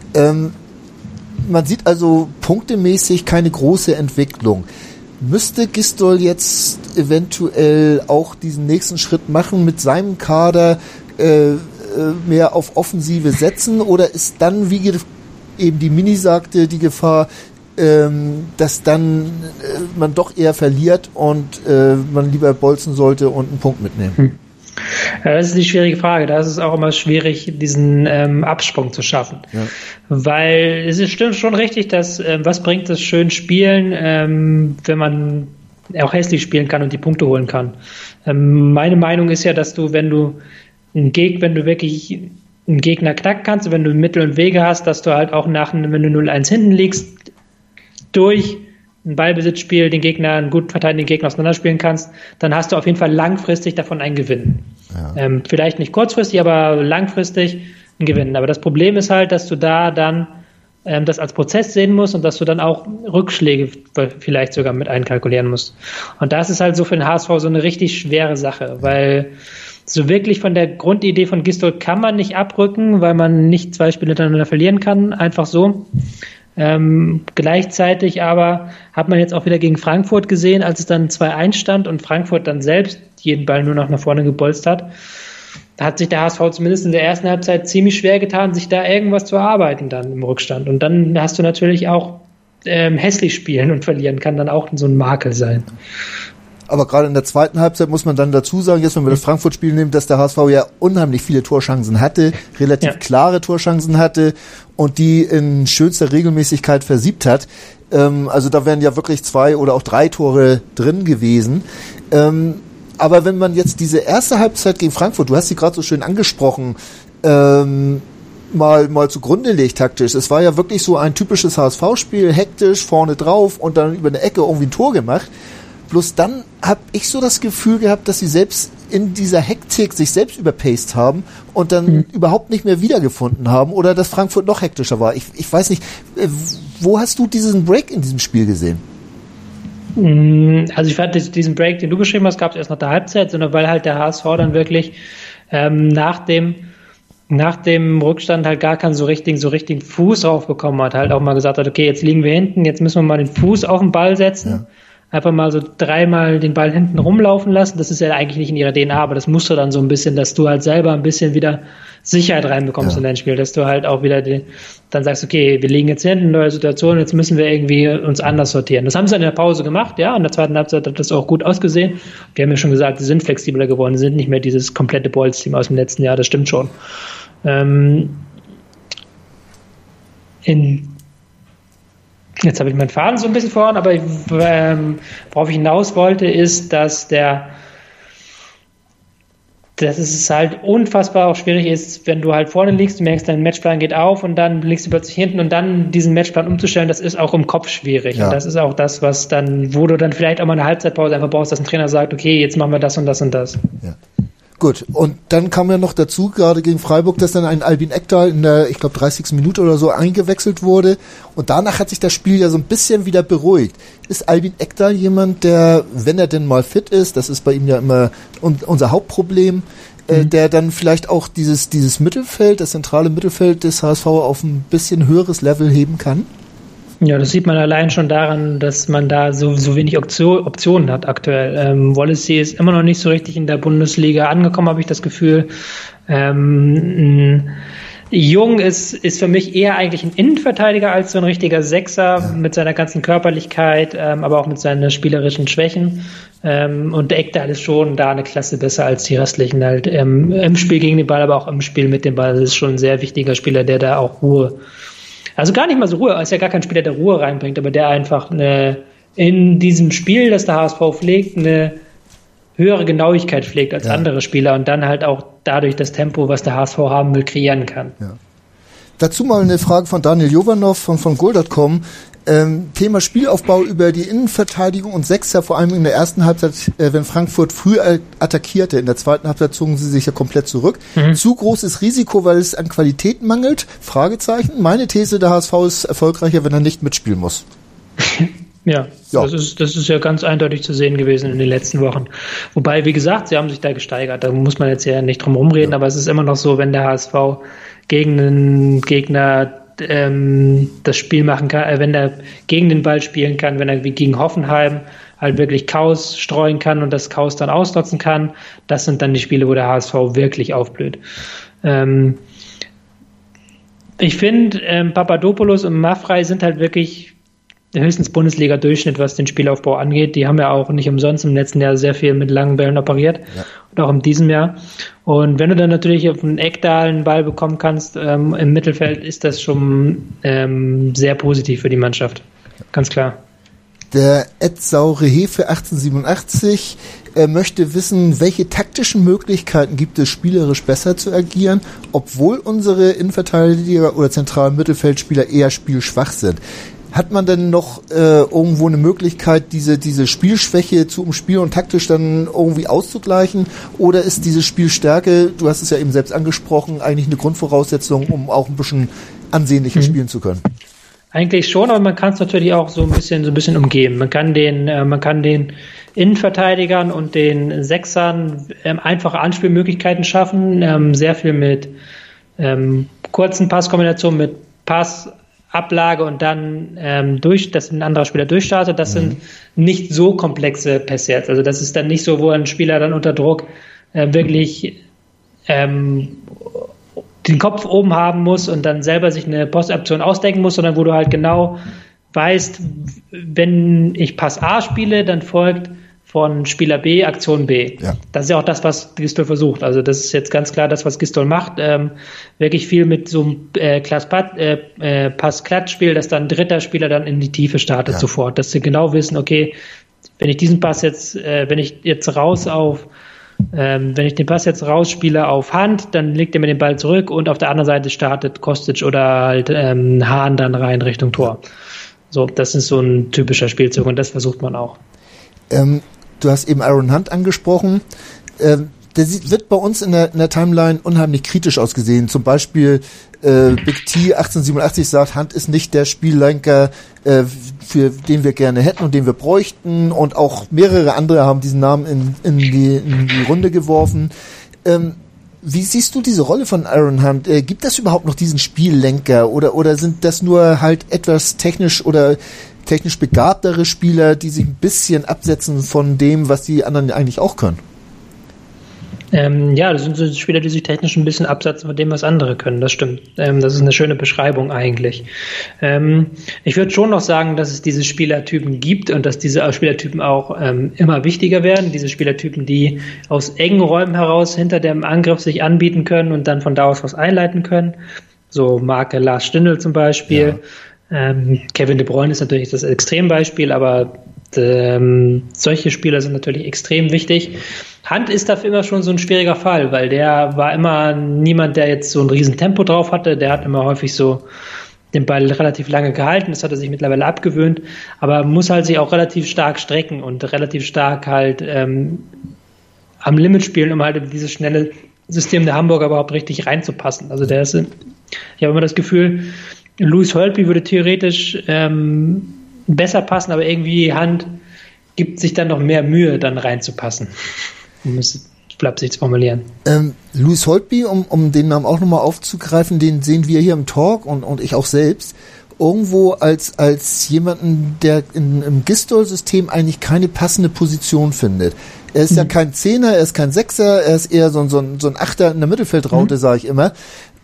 Man sieht also punktemäßig keine große Entwicklung. Müsste Gistol jetzt eventuell auch diesen nächsten Schritt machen, mit seinem Kader mehr auf Offensive setzen, oder ist dann, wie eben die Mini sagte, die Gefahr, dass dann man doch eher verliert und man lieber bolzen sollte und einen Punkt mitnehmen? Ja, das ist die schwierige Frage. Da ist es auch immer schwierig, diesen Absprung zu schaffen. Ja. Weil es stimmt schon richtig, dass was bringt es schön spielen, wenn man auch hässlich spielen kann und die Punkte holen kann. Meine Meinung ist ja, dass wenn du wirklich einen Gegner knacken kannst, wenn du Mittel und Wege hast, dass du halt auch wenn du 0-1 hinten liegst, durch ein Ballbesitzspiel einen gut verteidigenden Gegner auseinanderspielen kannst, dann hast du auf jeden Fall langfristig davon einen Gewinn. Ja. Vielleicht nicht kurzfristig, aber langfristig einen Gewinn. Aber das Problem ist halt, dass du da dann das als Prozess sehen musst und dass du dann auch Rückschläge vielleicht sogar mit einkalkulieren musst. Und das ist halt so für den HSV so eine richtig schwere Sache, weil so wirklich von der Grundidee von Gistol kann man nicht abrücken, weil man nicht 2 Spiele hintereinander verlieren kann, einfach so. Gleichzeitig aber hat man jetzt auch wieder gegen Frankfurt gesehen, als es dann 2-1 stand und Frankfurt dann selbst jeden Ball nur noch nach vorne gebolzt hat, hat sich der HSV zumindest in der ersten Halbzeit ziemlich schwer getan, sich da irgendwas zu erarbeiten dann im Rückstand. Und dann hast du natürlich auch hässlich spielen und verlieren kann dann auch so ein Makel sein. Aber gerade in der zweiten Halbzeit muss man dann dazu sagen, jetzt wenn wir das Frankfurt-Spiel nehmen, dass der HSV ja unheimlich viele Torchancen hatte, relativ klare Torchancen hatte und die in schönster Regelmäßigkeit versiebt hat. Also da wären ja wirklich 2 oder auch 3 Tore drin gewesen. Aber wenn man jetzt diese erste Halbzeit gegen Frankfurt, du hast sie gerade so schön angesprochen, mal zugrunde legt taktisch. Es war ja wirklich so ein typisches HSV-Spiel, hektisch, vorne drauf und dann über eine Ecke irgendwie ein Tor gemacht. Bloß dann habe ich so das Gefühl gehabt, dass sie selbst in dieser Hektik sich selbst überpaced haben und dann überhaupt nicht mehr wiedergefunden haben oder dass Frankfurt noch hektischer war. Ich weiß nicht, wo hast du diesen Break in diesem Spiel gesehen? Also ich fand diesen Break, den du beschrieben hast, gab es erst nach der Halbzeit, sondern weil halt der HSV dann wirklich nach dem Rückstand halt gar keinen so richtigen Fuß draufbekommen hat, halt auch mal gesagt hat, okay, jetzt liegen wir hinten, jetzt müssen wir mal den Fuß auf den Ball setzen. Ja. Einfach mal so 3-mal den Ball hinten rumlaufen lassen. Das ist ja eigentlich nicht in ihrer DNA, aber das musst du dann so ein bisschen, dass du halt selber ein bisschen wieder Sicherheit reinbekommst in dein Spiel, dass du halt auch wieder dann sagst, okay, wir liegen jetzt hinten in der Situation, jetzt müssen wir irgendwie uns anders sortieren. Das haben sie dann in der Pause gemacht, ja, in der zweiten Halbzeit hat das auch gut ausgesehen. Wir haben ja schon gesagt, sie sind flexibler geworden, sie sind nicht mehr dieses komplette Bolz-Team aus dem letzten Jahr, das stimmt schon. Jetzt habe ich meinen Faden so ein bisschen verloren, aber worauf ich hinaus wollte, ist, dass es halt unfassbar auch schwierig ist, wenn du halt vorne liegst, du merkst, dein Matchplan geht auf und dann liegst du plötzlich hinten und dann diesen Matchplan umzustellen, das ist auch im Kopf schwierig. Ja. Und das ist auch das, wo du dann vielleicht auch mal eine Halbzeitpause einfach brauchst, dass ein Trainer sagt, okay, jetzt machen wir das und das und das. Ja. Gut, und dann kam ja noch dazu, gerade gegen Freiburg, dass dann ein Albin Ekdal in der, ich glaube, 30. Minute oder so eingewechselt wurde. Und danach hat sich das Spiel ja so ein bisschen wieder beruhigt. Ist Albin Ekdal jemand, der, wenn er denn mal fit ist, das ist bei ihm ja immer unser Hauptproblem, der dann vielleicht auch dieses Mittelfeld, das zentrale Mittelfeld des HSV auf ein bisschen höheres Level heben kann? Ja, das sieht man allein schon daran, dass man da so wenig Optionen hat aktuell. Wallacey ist immer noch nicht so richtig in der Bundesliga angekommen, habe ich das Gefühl. Jung ist für mich eher eigentlich ein Innenverteidiger als so ein richtiger Sechser mit seiner ganzen Körperlichkeit, aber auch mit seinen spielerischen Schwächen. Und der Ekdal ist schon da eine Klasse besser als die restlichen halt im Spiel gegen den Ball, aber auch im Spiel mit dem Ball. Das ist schon ein sehr wichtiger Spieler, der da auch Ruhe. Also gar nicht mal so Ruhe, er ist ja gar kein Spieler, der Ruhe reinbringt, aber der einfach in diesem Spiel, das der HSV pflegt, eine höhere Genauigkeit pflegt als andere Spieler und dann halt auch dadurch das Tempo, was der HSV haben will, kreieren kann. Ja. Dazu mal eine Frage von Daniel Jovanov von Goal.com. Thema Spielaufbau über die Innenverteidigung und Sechser, vor allem in der ersten Halbzeit, wenn Frankfurt früh attackierte. In der zweiten Halbzeit zogen sie sich ja komplett zurück. Zu großes Risiko, weil es an Qualität mangelt? Fragezeichen. Meine These, der HSV ist erfolgreicher, wenn er nicht mitspielen muss. Ja. Das ist ja ganz eindeutig zu sehen gewesen in den letzten Wochen. Wobei, wie gesagt, sie haben sich da gesteigert. Da muss man jetzt ja nicht drum rumreden, aber es ist immer noch so, wenn der HSV gegen einen Gegner das Spiel machen kann, wenn er gegen den Ball spielen kann, wenn er wie gegen Hoffenheim halt wirklich Chaos streuen kann und das Chaos dann ausnutzen kann, das sind dann die Spiele, wo der HSV wirklich aufblüht. Ich finde, Papadopoulos und Maffrey sind halt wirklich höchstens Bundesliga-Durchschnitt, was den Spielaufbau angeht. Die haben ja auch nicht umsonst im letzten Jahr sehr viel mit langen Bällen operiert und auch in diesem Jahr. Und wenn du dann natürlich auf einen Ekdal einen Ball bekommen kannst im Mittelfeld, ist das schon sehr positiv für die Mannschaft. Ganz klar. Der Saure Hefe 1887 möchte wissen, welche taktischen Möglichkeiten gibt es, spielerisch besser zu agieren, obwohl unsere Innenverteidiger oder zentralen Mittelfeldspieler eher spielschwach sind. Hat man denn noch irgendwo eine Möglichkeit, diese Spielschwäche zu umspielen und taktisch dann irgendwie auszugleichen? Oder ist diese Spielstärke, du hast es ja eben selbst angesprochen, eigentlich eine Grundvoraussetzung, um auch ein bisschen ansehnlicher spielen zu können? Eigentlich schon, aber man kann es natürlich auch so ein bisschen umgehen. Man kann den Innenverteidigern und den Sechsern einfache Anspielmöglichkeiten schaffen, sehr viel mit kurzen Passkombinationen, mit Passablage und dann dass ein anderer Spieler durchstartet. Das sind nicht so komplexe Pässe jetzt. Also das ist dann nicht so, wo ein Spieler dann unter Druck wirklich den Kopf oben haben muss und dann selber sich eine Postoption ausdenken muss, sondern wo du halt genau weißt, wenn ich Pass A spiele, dann folgt von Spieler B Aktion B. Ja. Das ist ja auch das, was Gistol versucht. Also das ist jetzt ganz klar das, was Gistol macht. Wirklich viel mit so einem Pass-Klatsch-Spiel, dass dann ein dritter Spieler dann in die Tiefe startet sofort. Dass sie genau wissen, okay, wenn ich diesen Pass jetzt, wenn ich den Pass jetzt rausspiele auf Hand, dann legt er mir den Ball zurück und auf der anderen Seite startet Kostic oder halt Hahn dann rein Richtung Tor. So, das ist so ein typischer Spielzug und das versucht man auch. Du hast eben Aaron Hunt angesprochen. Der wird bei uns in der Timeline unheimlich kritisch ausgesehen. Zum Beispiel Big T 1887 sagt, Hunt ist nicht der Spiellenker, für den wir gerne hätten und den wir bräuchten. Und auch mehrere andere haben diesen Namen in die Runde geworfen. Wie siehst du diese Rolle von Aaron Hunt? Gibt das überhaupt noch diesen Spiellenker oder sind das nur halt etwas technisch begabtere Spieler, die sich ein bisschen absetzen von dem, was die anderen eigentlich auch können? Das sind so Spieler, die sich technisch ein bisschen absetzen von dem, was andere können. Das stimmt. Das ist eine schöne Beschreibung eigentlich. Ich würde schon noch sagen, dass es diese Spielertypen gibt und dass diese Spielertypen auch immer wichtiger werden. Diese Spielertypen, die aus engen Räumen heraus hinter dem Angriff sich anbieten können und dann von da aus was einleiten können. So Marke Lars Stindl zum Beispiel. Ja. Kevin De Bruyne ist natürlich das Extrembeispiel, aber solche Spieler sind natürlich extrem wichtig. Hunt ist dafür immer schon so ein schwieriger Fall, weil der war immer niemand, der jetzt so ein riesen Tempo drauf hatte. Der hat immer häufig so den Ball relativ lange gehalten. Das hat er sich mittlerweile abgewöhnt. Aber muss halt sich auch relativ stark strecken und relativ stark halt am Limit spielen, um halt in dieses schnelle System der Hamburger überhaupt richtig reinzupassen. Also ich habe immer das Gefühl, Louis Holtby würde theoretisch besser passen, aber irgendwie Hunt gibt sich dann noch mehr Mühe, dann reinzupassen. Um es flapsig zu formulieren. Louis Holtby, um den Namen auch nochmal aufzugreifen, den sehen wir hier im Talk und ich auch selbst irgendwo als jemanden, der im Gistol-System eigentlich keine passende Position findet. Er ist ja kein Zehner, er ist kein Sechser, er ist eher so ein Achter in der Mittelfeldraute, sage ich immer.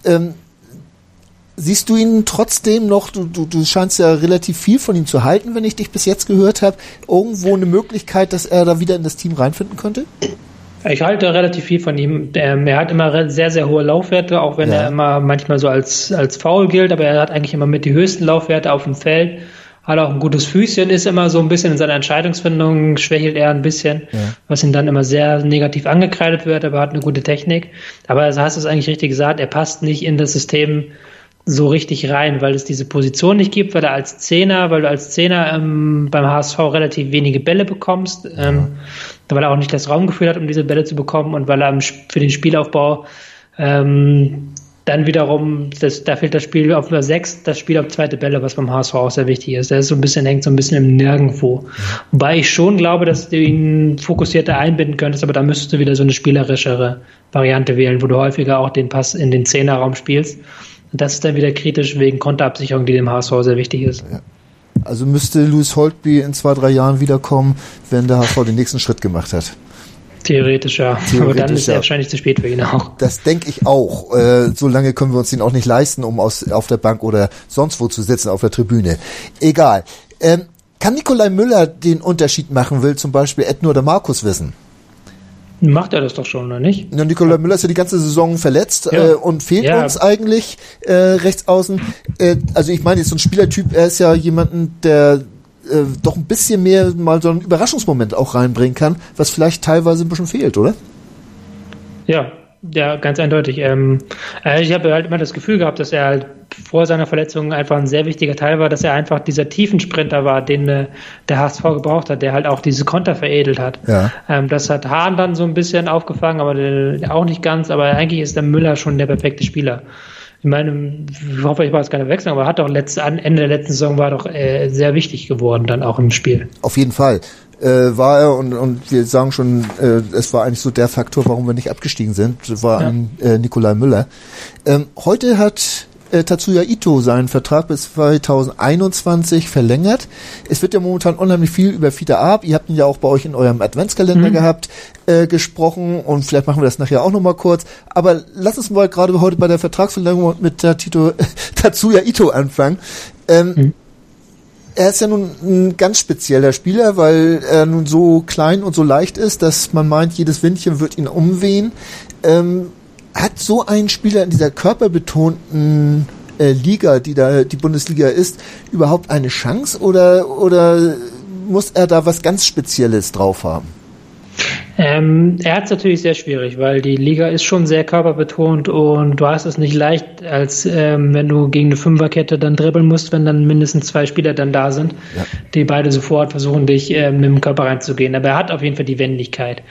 Siehst du ihn trotzdem noch, du scheinst ja relativ viel von ihm zu halten, wenn ich dich bis jetzt gehört habe, irgendwo eine Möglichkeit, dass er da wieder in das Team reinfinden könnte? Ich halte relativ viel von ihm. Er hat immer sehr, sehr hohe Laufwerte, auch wenn er immer manchmal so als faul gilt, aber er hat eigentlich immer mit die höchsten Laufwerte auf dem Feld, hat auch ein gutes Füßchen, ist immer so ein bisschen in seiner Entscheidungsfindung, schwächelt er ein bisschen, was ihm dann immer sehr negativ angekreidet wird, aber hat eine gute Technik. Aber also hast du es eigentlich richtig gesagt, er passt nicht in das System so richtig rein, weil es diese Position nicht gibt, weil du als Zehner beim HSV relativ wenige Bälle bekommst, weil er auch nicht das Raumgefühl hat, um diese Bälle zu bekommen und weil er für den Spielaufbau dann wiederum, da fehlt das Spiel auf Nummer 6, das Spiel auf zweite Bälle, was beim HSV auch sehr wichtig ist. Der ist hängt so ein bisschen im Nirgendwo. Wobei ich schon glaube, dass du ihn fokussierter einbinden könntest, aber da müsstest du wieder so eine spielerischere Variante wählen, wo du häufiger auch den Pass in den Zehnerraum spielst. Das ist dann wieder kritisch wegen Konterabsicherung, die dem HSV sehr wichtig ist. Ja. Also müsste Louis Holtby in 2-3 Jahren wiederkommen, wenn der HSV den nächsten Schritt gemacht hat. Theoretisch, ja. Aber dann ist er wahrscheinlich zu spät für ihn auch. Das denke ich auch. So lange können wir uns den auch nicht leisten, um auf der Bank oder sonst wo zu sitzen auf der Tribüne. Egal. Kann Nikolai Müller den Unterschied machen, will zum Beispiel Edno oder Markus wissen? Macht er das doch schon, oder nicht? Ja, Nikolai Müller ist ja die ganze Saison verletzt und fehlt uns eigentlich rechts außen. Also ich meine, jetzt so ein Spielertyp, er ist ja jemanden, der doch ein bisschen mehr mal so einen Überraschungsmoment auch reinbringen kann, was vielleicht teilweise ein bisschen fehlt, oder? Ja, ganz eindeutig. Ich habe halt immer das Gefühl gehabt, dass er halt vor seiner Verletzung einfach ein sehr wichtiger Teil war, dass er einfach dieser Tiefensprinter war, den der HSV gebraucht hat, der halt auch diese Konter veredelt hat. Ja. Das hat Hahn dann so ein bisschen aufgefangen, aber auch nicht ganz, aber eigentlich ist der Müller schon der perfekte Spieler. Ich meine, ich hoffe, ich war jetzt keine Wechsel, aber hat doch Ende der letzten Saison war doch sehr wichtig geworden, dann auch im Spiel. Auf jeden Fall war er und wir sagen schon, es war eigentlich so der Faktor, warum wir nicht abgestiegen sind, war ein Nikolai Müller. Heute hat Tatsuya Ito seinen Vertrag bis 2021 verlängert. Es wird ja momentan unheimlich viel über Fiete Arp, ihr habt ihn ja auch bei euch in eurem Adventskalender gehabt, gesprochen und vielleicht machen wir das nachher auch nochmal kurz. Aber lass uns mal gerade heute bei der Vertragsverlängerung mit Tatsuya Ito anfangen. Er ist ja nun ein ganz spezieller Spieler, weil er nun so klein und so leicht ist, dass man meint, jedes Windchen wird ihn umwehen. Hat so ein Spieler in dieser körperbetonten Liga, die da die Bundesliga ist, überhaupt eine Chance oder muss er da was ganz Spezielles drauf haben? Er hat es natürlich sehr schwierig, weil die Liga ist schon sehr körperbetont und du hast es nicht leicht, als wenn du gegen eine Fünferkette dann dribbeln musst, wenn dann mindestens 2 Spieler dann da sind, die beide sofort versuchen, dich mit dem Körper reinzugehen. Aber er hat auf jeden Fall die Wendigkeit.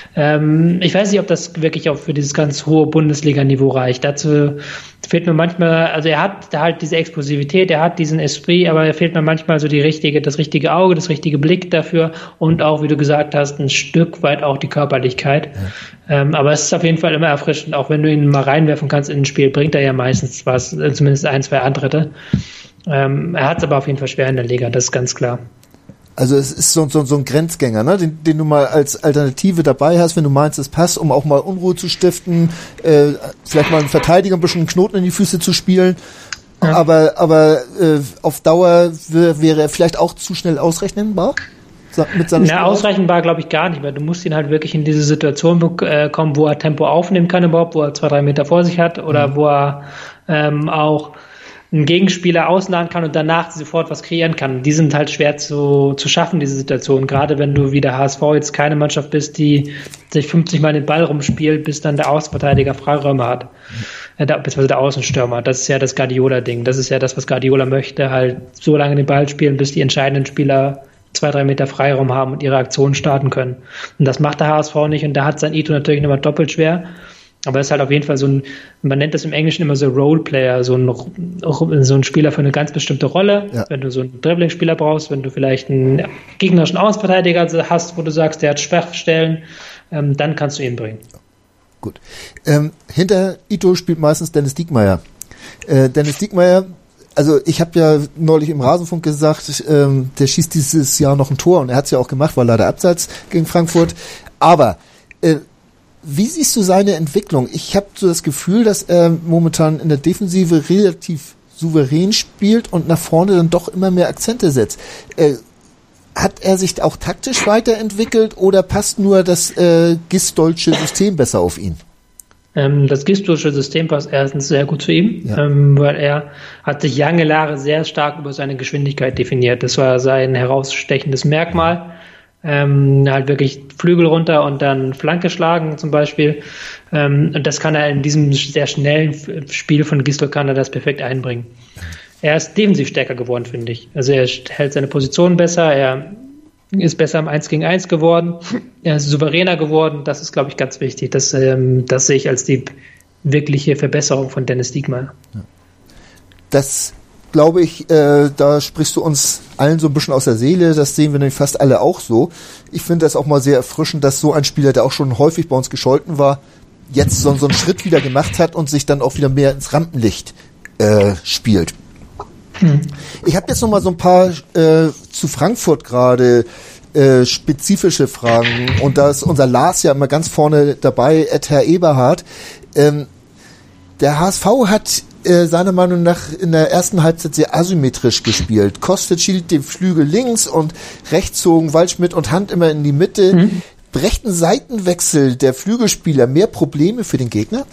Ich weiß nicht, ob das wirklich auch für dieses ganz hohe Bundesliga-Niveau reicht. Dazu fehlt mir manchmal, also er hat halt diese Explosivität, er hat diesen Esprit, aber er fehlt mir manchmal so das richtige Auge, das richtige Blick dafür und auch, wie du gesagt hast, ein Stück weit auch die Körperlichkeit. Aber es ist auf jeden Fall immer erfrischend, auch wenn du ihn mal reinwerfen kannst in ein Spiel, bringt er ja meistens was, zumindest 1, 2 Antritte. Er hat es aber auf jeden Fall schwer in der Liga, das ist ganz klar. Also es ist so ein Grenzgänger, ne? den du mal als Alternative dabei hast, wenn du meinst, es passt, um auch mal Unruhe zu stiften, vielleicht mal einen Verteidiger ein bisschen einen Knoten in die Füße zu spielen. Ja. Aber auf Dauer wäre er vielleicht auch zu schnell ausrechnenbar? Ausrechenbar glaube ich gar nicht, weil du musst ihn halt wirklich in diese Situation kommen, wo er Tempo aufnehmen kann überhaupt, wo er 2-3 Meter vor sich hat oder wo er auch einen Gegenspieler ausladen kann und danach sofort was kreieren kann. Die sind halt schwer zu schaffen, diese Situation. Gerade wenn du wie der HSV jetzt keine Mannschaft bist, die sich 50 Mal den Ball rumspielt, bis dann der Außenverteidiger Freiräume hat. Beziehungsweise der Außenstürmer. Das ist ja das Guardiola-Ding. Das ist ja das, was Guardiola möchte, halt so lange den Ball spielen, bis die entscheidenden Spieler 2-3 Meter Freiraum haben und ihre Aktionen starten können. Und das macht der HSV nicht und da hat sein Ito natürlich nochmal doppelt schwer. Aber es ist halt auf jeden Fall so man nennt das im Englischen immer so Roleplayer, so ein Spieler für eine ganz bestimmte Rolle. Ja. Wenn du so einen Dribbling-Spieler brauchst, wenn du vielleicht einen gegnerischen Außenverteidiger hast, wo du sagst, der hat Schwachstellen, dann kannst du ihn bringen. Gut. Hinter Ito spielt meistens Dennis Diekmeyer. Dennis Diekmeyer, also ich habe ja neulich im Rasenfunk gesagt, der schießt dieses Jahr noch ein Tor und er hat es ja auch gemacht, war leider abseits gegen Frankfurt. Aber wie siehst du seine Entwicklung? Ich habe so das Gefühl, dass er momentan in der Defensive relativ souverän spielt und nach vorne dann doch immer mehr Akzente setzt. Hat er sich auch taktisch weiterentwickelt oder passt nur das Gistolsche System besser auf ihn? Das Gistolsche System passt erstens sehr gut zu ihm, weil er hat sich lange Jahre sehr stark über seine Geschwindigkeit definiert. Das war sein herausstechendes Merkmal. Halt wirklich Flügel runter und dann Flanke schlagen zum Beispiel. Und das kann er in diesem sehr schnellen Spiel von Gistol, kann er das perfekt einbringen. Er ist defensiv stärker geworden, finde ich. Also er hält seine Position besser, er ist besser im 1 gegen 1 geworden, er ist souveräner geworden. Das ist, glaube ich, ganz wichtig. Das sehe ich als die wirkliche Verbesserung von Dennis Diekmeyer. Das glaube ich, da sprichst du uns allen so ein bisschen aus der Seele, das sehen wir nämlich fast alle auch so. Ich finde das auch mal sehr erfrischend, dass so ein Spieler, der auch schon häufig bei uns gescholten war, jetzt so einen Schritt wieder gemacht hat und sich dann auch wieder mehr ins Rampenlicht spielt. Ich habe jetzt noch mal so ein paar zu Frankfurt gerade spezifische Fragen und da ist unser Lars ja immer ganz vorne dabei, Herr Eberhard. Der HSV hat seiner Meinung nach in der ersten Halbzeit sehr asymmetrisch gespielt. Kostic hielt den Flügel links und rechts zogen Waldschmidt und Hand immer in die Mitte. Brächten Seitenwechsel der Flügelspieler mehr Probleme für den Gegner?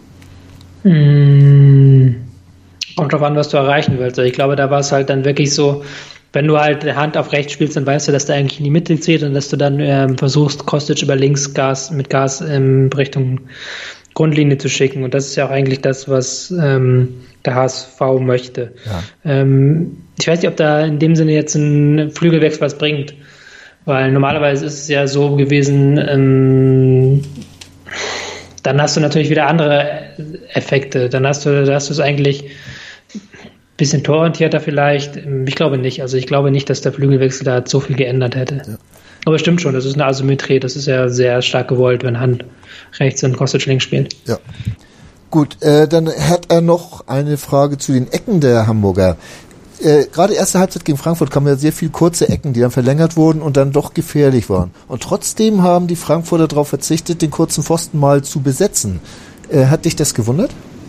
Kommt drauf an, was du erreichen willst. Ich glaube, da war es halt dann wirklich so, wenn du halt Hand auf rechts spielst, dann weißt du, dass der eigentlich in die Mitte zieht und dass du dann versuchst, Kostic über links mit Gas Richtung Grundlinie zu schicken. Und das ist ja auch eigentlich das, was der HSV möchte. Ja. Ich weiß nicht, ob da in dem Sinne jetzt ein Flügelwechsel was bringt. Weil normalerweise ist es ja so gewesen, dann hast du natürlich wieder andere Effekte. Dann hast du es eigentlich ein bisschen tororientierter vielleicht. Ich glaube nicht. Also ich glaube nicht, dass der Flügelwechsel da so viel geändert hätte. Ja. Aber stimmt schon, das ist eine Asymmetrie. Das ist ja sehr stark gewollt, wenn Hand rechts und Kostic links spielt. Ja. Gut, dann hat er noch eine Frage zu den Ecken der Hamburger. Gerade erste Halbzeit gegen Frankfurt kamen ja sehr viel kurze Ecken, die dann verlängert wurden und dann doch gefährlich waren. Und trotzdem haben die Frankfurter darauf verzichtet, den kurzen Pfosten mal zu besetzen. Hat dich das gewundert?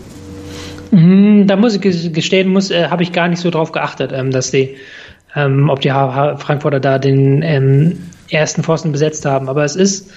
Da muss ich gestehen, habe ich gar nicht so drauf geachtet, dass ob die Frankfurter da den ersten Pfosten besetzt haben. Aber es ist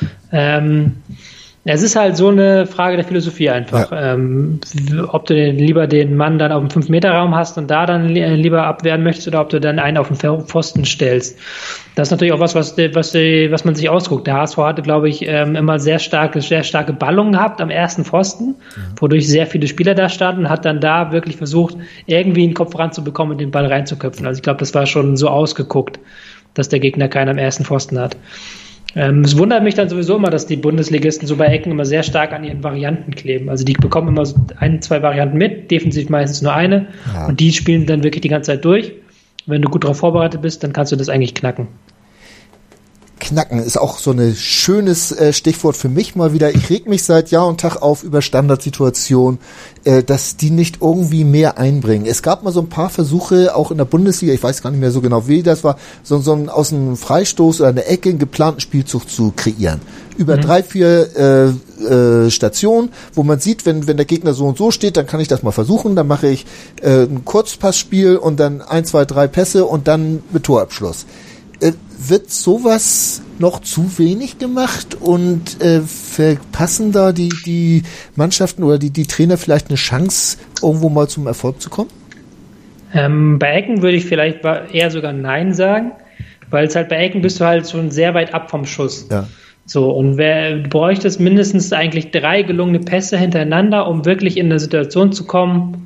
halt so eine Frage der Philosophie einfach. Ja. Ob du lieber den Mann dann auf dem 5-Meter-Raum hast und da dann lieber abwehren möchtest oder ob du dann einen auf den Pfosten stellst. Das ist natürlich auch was man sich ausguckt. Der HSV hatte, glaube ich, immer sehr starke Ballungen gehabt am ersten Pfosten, wodurch sehr viele Spieler da standen und hat dann da wirklich versucht, irgendwie einen Kopf ranzubekommen und den Ball reinzuköpfen. Also ich glaube, das war schon so ausgeguckt, dass der Gegner keinen am ersten Pfosten hat. Es wundert mich dann sowieso immer, dass die Bundesligisten so bei Ecken immer sehr stark an ihren Varianten kleben. Also die bekommen immer so 1-2 Varianten mit, defensiv meistens nur eine und die spielen dann wirklich die ganze Zeit durch. Wenn du gut darauf vorbereitet bist, dann kannst du das eigentlich knacken. Knacken ist auch so ein schönes Stichwort für mich mal wieder. Ich reg mich seit Jahr und Tag auf über Standardsituationen, dass die nicht irgendwie mehr einbringen. Es gab mal so ein paar Versuche, auch in der Bundesliga, ich weiß gar nicht mehr so genau, wie das war, so aus einem Freistoß oder einer Ecke einen geplanten Spielzug zu kreieren. Über 3-4 Stationen, wo man sieht, wenn der Gegner so und so steht, dann kann ich das mal versuchen, dann mache ich ein Kurzpassspiel und dann 1, 2, 3 Pässe und dann mit Torabschluss. Wird sowas noch zu wenig gemacht und verpassen da die Mannschaften oder die Trainer vielleicht eine Chance, irgendwo mal zum Erfolg zu kommen? Bei Ecken würde ich vielleicht eher sogar Nein sagen, weil es halt bei Ecken bist du halt schon sehr weit ab vom Schuss. Ja. So, und du bräuchtest mindestens eigentlich 3 gelungene Pässe hintereinander, um wirklich in eine Situation zu kommen,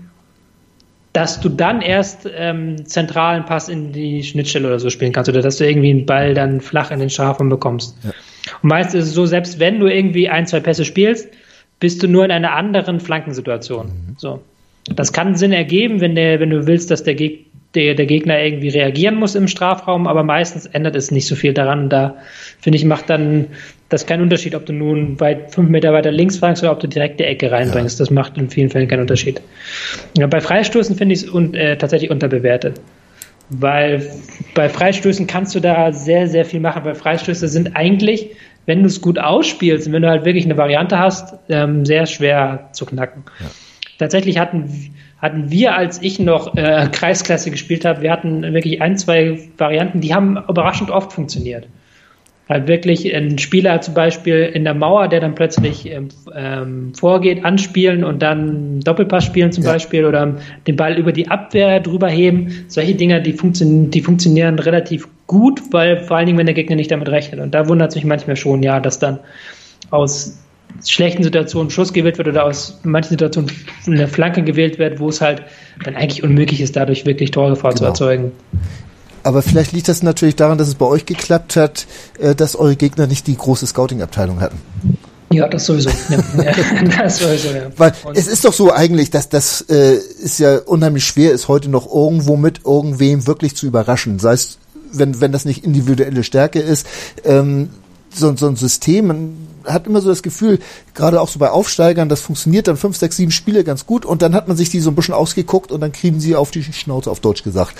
dass du dann erst zentralen Pass in die Schnittstelle oder so spielen kannst oder dass du irgendwie einen Ball dann flach in den Strafraum bekommst. Ja. Und meist ist es so, selbst wenn du irgendwie 1, 2 Pässe spielst, bist du nur in einer anderen Flankensituation. So. Das kann Sinn ergeben, wenn du willst, dass der Gegner irgendwie reagieren muss im Strafraum, aber meistens ändert es nicht so viel daran. Da, finde ich, macht dann das keinen Unterschied, ob du nun 5 Meter weiter links flankst oder ob du direkt die Ecke reinbringst. Ja. Das macht in vielen Fällen keinen Unterschied. Ja, bei Freistößen finde ich es tatsächlich unterbewertet. Weil bei Freistößen kannst du da sehr, sehr viel machen. Weil Freistöße sind eigentlich, wenn du es gut ausspielst und wenn du halt wirklich eine Variante hast, sehr schwer zu knacken. Ja. Tatsächlich hatten wir, als ich noch Kreisklasse gespielt habe, wir hatten wirklich 1, 2 Varianten, die haben überraschend oft funktioniert. Halt wirklich ein Spieler zum Beispiel in der Mauer, der dann plötzlich vorgeht, anspielen und dann Doppelpass spielen zum Beispiel oder den Ball über die Abwehr drüber heben. Solche Dinger, die funktionieren relativ gut, weil vor allen Dingen, wenn der Gegner nicht damit rechnet. Und da wundert es mich manchmal schon, ja, dass dann aus schlechten Situationen Schuss gewählt wird oder aus manchen Situationen eine Flanke gewählt wird, wo es halt dann eigentlich unmöglich ist, dadurch wirklich Torgefahr zu erzeugen. Aber vielleicht liegt das natürlich daran, dass es bei euch geklappt hat, dass eure Gegner nicht die große Scouting-Abteilung hatten. Ja, das sowieso. Das sowieso, ja. Weil es ist doch so eigentlich, dass das ist ja unheimlich schwer ist, heute noch irgendwo mit irgendwem wirklich zu überraschen. Sei es, wenn das nicht individuelle Stärke ist, so ein System, man hat immer so das Gefühl, gerade auch so bei Aufsteigern, das funktioniert dann 5, 6, 7 Spiele ganz gut und dann hat man sich die so ein bisschen ausgeguckt und dann kriegen sie auf die Schnauze, auf Deutsch gesagt.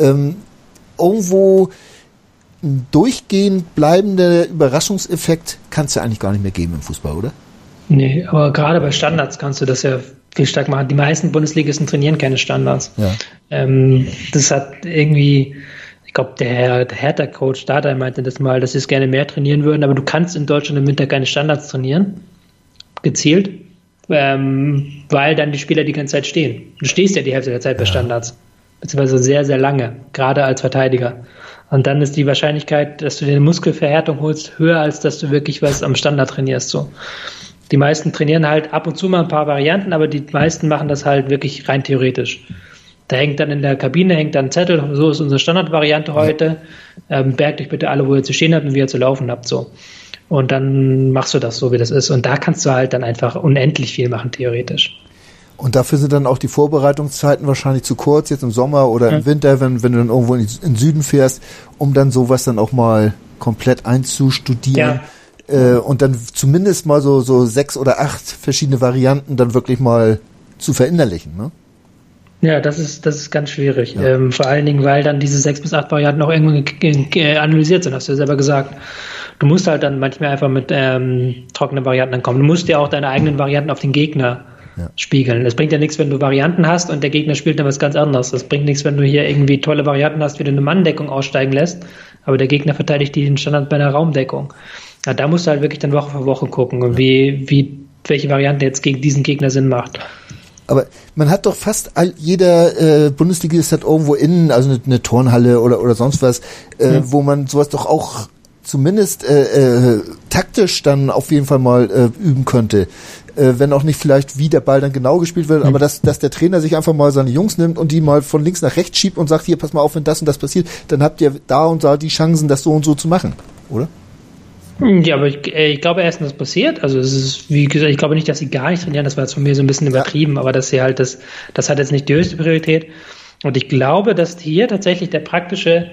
Irgendwo ein durchgehend bleibender Überraschungseffekt kann es ja eigentlich gar nicht mehr geben im Fußball, oder? Nee, aber gerade bei Standards kannst du das ja viel stark machen. Die meisten Bundesligisten trainieren keine Standards. Ja. Das hat irgendwie, ich glaube, der Hertha-Coach Dardai meinte das mal, dass sie es gerne mehr trainieren würden, aber du kannst in Deutschland im Winter keine Standards trainieren, gezielt, weil dann die Spieler die ganze Zeit stehen. Du stehst ja die Hälfte der Zeit bei Standards. Beziehungsweise sehr, sehr lange, gerade als Verteidiger. Und dann ist die Wahrscheinlichkeit, dass du dir eine Muskelverhärtung holst, höher, als dass du wirklich was am Standard trainierst. So. Die meisten trainieren halt ab und zu mal ein paar Varianten, aber die meisten machen das halt wirklich rein theoretisch. Da hängt dann in der Kabine ein Zettel, so ist unsere Standardvariante heute, bergt euch bitte alle, wo ihr zu stehen habt und wie ihr zu laufen habt. So. Und dann machst du das so, wie das ist. Und da kannst du halt dann einfach unendlich viel machen, theoretisch. Und dafür sind dann auch die Vorbereitungszeiten wahrscheinlich zu kurz, jetzt im Sommer oder im Winter, wenn du dann irgendwo in den Süden fährst, um dann sowas dann auch mal komplett einzustudieren. Ja. Und dann zumindest mal so 6 oder 8 verschiedene Varianten dann wirklich mal zu verinnerlichen, ne? Ja, das ist ganz schwierig. Ja. Vor allen Dingen, weil dann diese 6 bis 8 Varianten auch irgendwann analysiert sind, hast du ja selber gesagt. Du musst halt dann manchmal einfach mit trockenen Varianten ankommen. Du musst ja auch deine eigenen Varianten auf den Gegner spiegeln. Es bringt ja nichts, wenn du Varianten hast und der Gegner spielt dann was ganz anderes. Das bringt nichts, wenn du hier irgendwie tolle Varianten hast, wie du eine Manndeckung aussteigen lässt, aber der Gegner verteidigt den Standard bei einer Raumdeckung. Ja, da musst du halt wirklich dann Woche für Woche gucken, welche Variante jetzt gegen diesen Gegner Sinn macht. Aber man hat doch fast jeder Bundesligist hat irgendwo innen, also eine Turnhalle oder sonst was, wo man sowas doch auch zumindest taktisch dann auf jeden Fall mal üben könnte. Wenn auch nicht vielleicht, wie der Ball dann genau gespielt wird, aber dass der Trainer sich einfach mal seine Jungs nimmt und die mal von links nach rechts schiebt und sagt, hier, pass mal auf, wenn das und das passiert, dann habt ihr da und da die Chancen, das so und so zu machen, oder? Ja, aber ich glaube erst, dass das passiert. Also es ist, wie gesagt, ich glaube nicht, dass sie gar nicht trainieren, das war jetzt von mir so ein bisschen übertrieben, aber dass sie halt das hat jetzt nicht die höchste Priorität. Und ich glaube, dass hier tatsächlich das praktische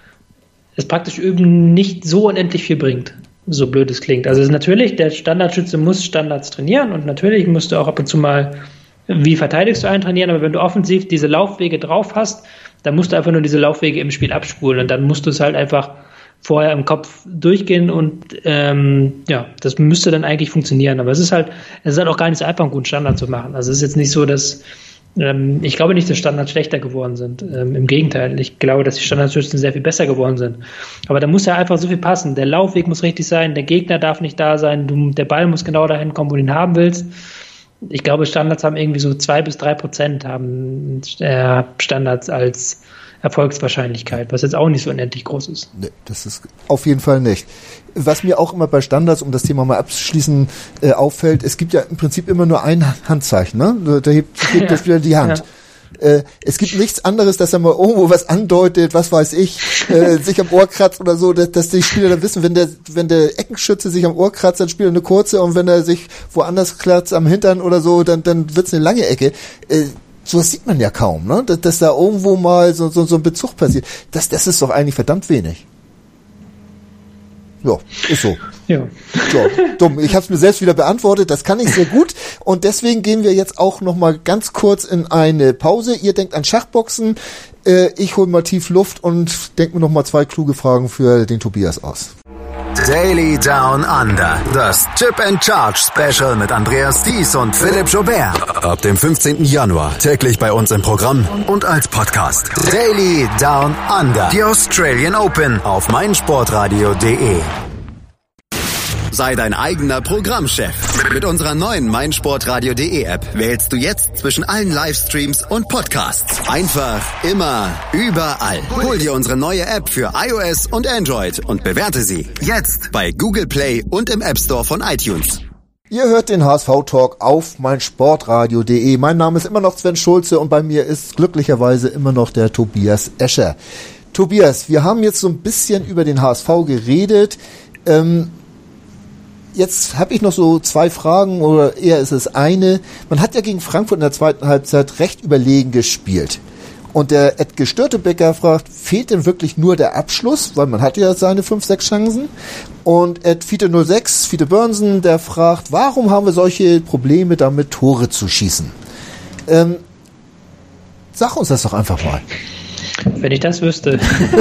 Üben nicht so unendlich viel bringt, so blöd es klingt. Also es ist natürlich, der Standardschütze muss Standards trainieren und natürlich musst du auch ab und zu mal, wie verteidigst du einen trainieren, aber wenn du offensiv diese Laufwege drauf hast, dann musst du einfach nur diese Laufwege im Spiel abspulen und dann musst du es halt einfach vorher im Kopf durchgehen und das müsste dann eigentlich funktionieren. Aber es ist halt auch gar nicht so einfach, einen guten Standard zu machen. Also es ist jetzt nicht so, dass ich glaube nicht, dass Standards schlechter geworden sind. Im Gegenteil, ich glaube, dass die Standardschützen sehr viel besser geworden sind. Aber da muss ja einfach so viel passen. Der Laufweg muss richtig sein, der Gegner darf nicht da sein, der Ball muss genau dahin kommen, wo du ihn haben willst. Ich glaube, Standards haben irgendwie so 2-3% haben Standards als Erfolgswahrscheinlichkeit, was jetzt auch nicht so unendlich groß ist. Nee, das ist auf jeden Fall nicht. Was mir auch immer bei Standards, um das Thema mal abzuschließen, auffällt, es gibt ja im Prinzip immer nur ein Handzeichen, ne? Da hebt der Spieler die Hand. Ja. Es gibt nichts anderes, dass er mal irgendwo was andeutet, was weiß ich, sich am Ohr kratzt oder so, dass die Spieler dann wissen, wenn der Eckenschütze sich am Ohr kratzt, dann spielt er eine kurze und wenn er sich woanders kratzt am Hintern oder so, dann wird's eine lange Ecke. Sowas sieht man ja kaum, ne? Dass da irgendwo mal so ein Bezug passiert. Das ist doch eigentlich verdammt wenig. Ja, ist so. Ja. So, dumm. Ich habe es mir selbst wieder beantwortet. Das kann ich sehr gut. Und deswegen gehen wir jetzt auch noch mal ganz kurz in eine Pause. Ihr denkt an Schachboxen. Ich hole mal tief Luft und denke mir noch mal 2 kluge Fragen für den Tobias aus. Daily Down Under. Das Chip and Charge Special mit Andreas Thies und Philipp Joubert. Ab dem 15. Januar täglich bei uns im Programm und als Podcast. Daily Down Under. Die Australian Open auf meinsportradio.de. Sei dein eigener Programmchef. Mit unserer neuen meinsportradio.de App wählst du jetzt zwischen allen Livestreams und Podcasts. Einfach, immer, überall. Hol dir unsere neue App für iOS und Android und bewerte sie jetzt bei Google Play und im App Store von iTunes. Ihr hört den HSV-Talk auf meinsportradio.de. Mein Name ist immer noch Sven Schulze und bei mir ist glücklicherweise immer noch der Tobias Escher. Tobias, wir haben jetzt so ein bisschen über den HSV geredet. Jetzt habe ich noch so 2 Fragen, oder eher ist es eine. Man hat ja gegen Frankfurt in der zweiten Halbzeit recht überlegen gespielt. Und der Edge Störtebeker fragt, fehlt denn wirklich nur der Abschluss? Weil man hat ja seine 5-6 Chancen. Und Fiete06, Fiete Börnsen, der fragt, warum haben wir solche Probleme damit, Tore zu schießen? Sag uns das doch einfach mal. Wenn ich das wüsste.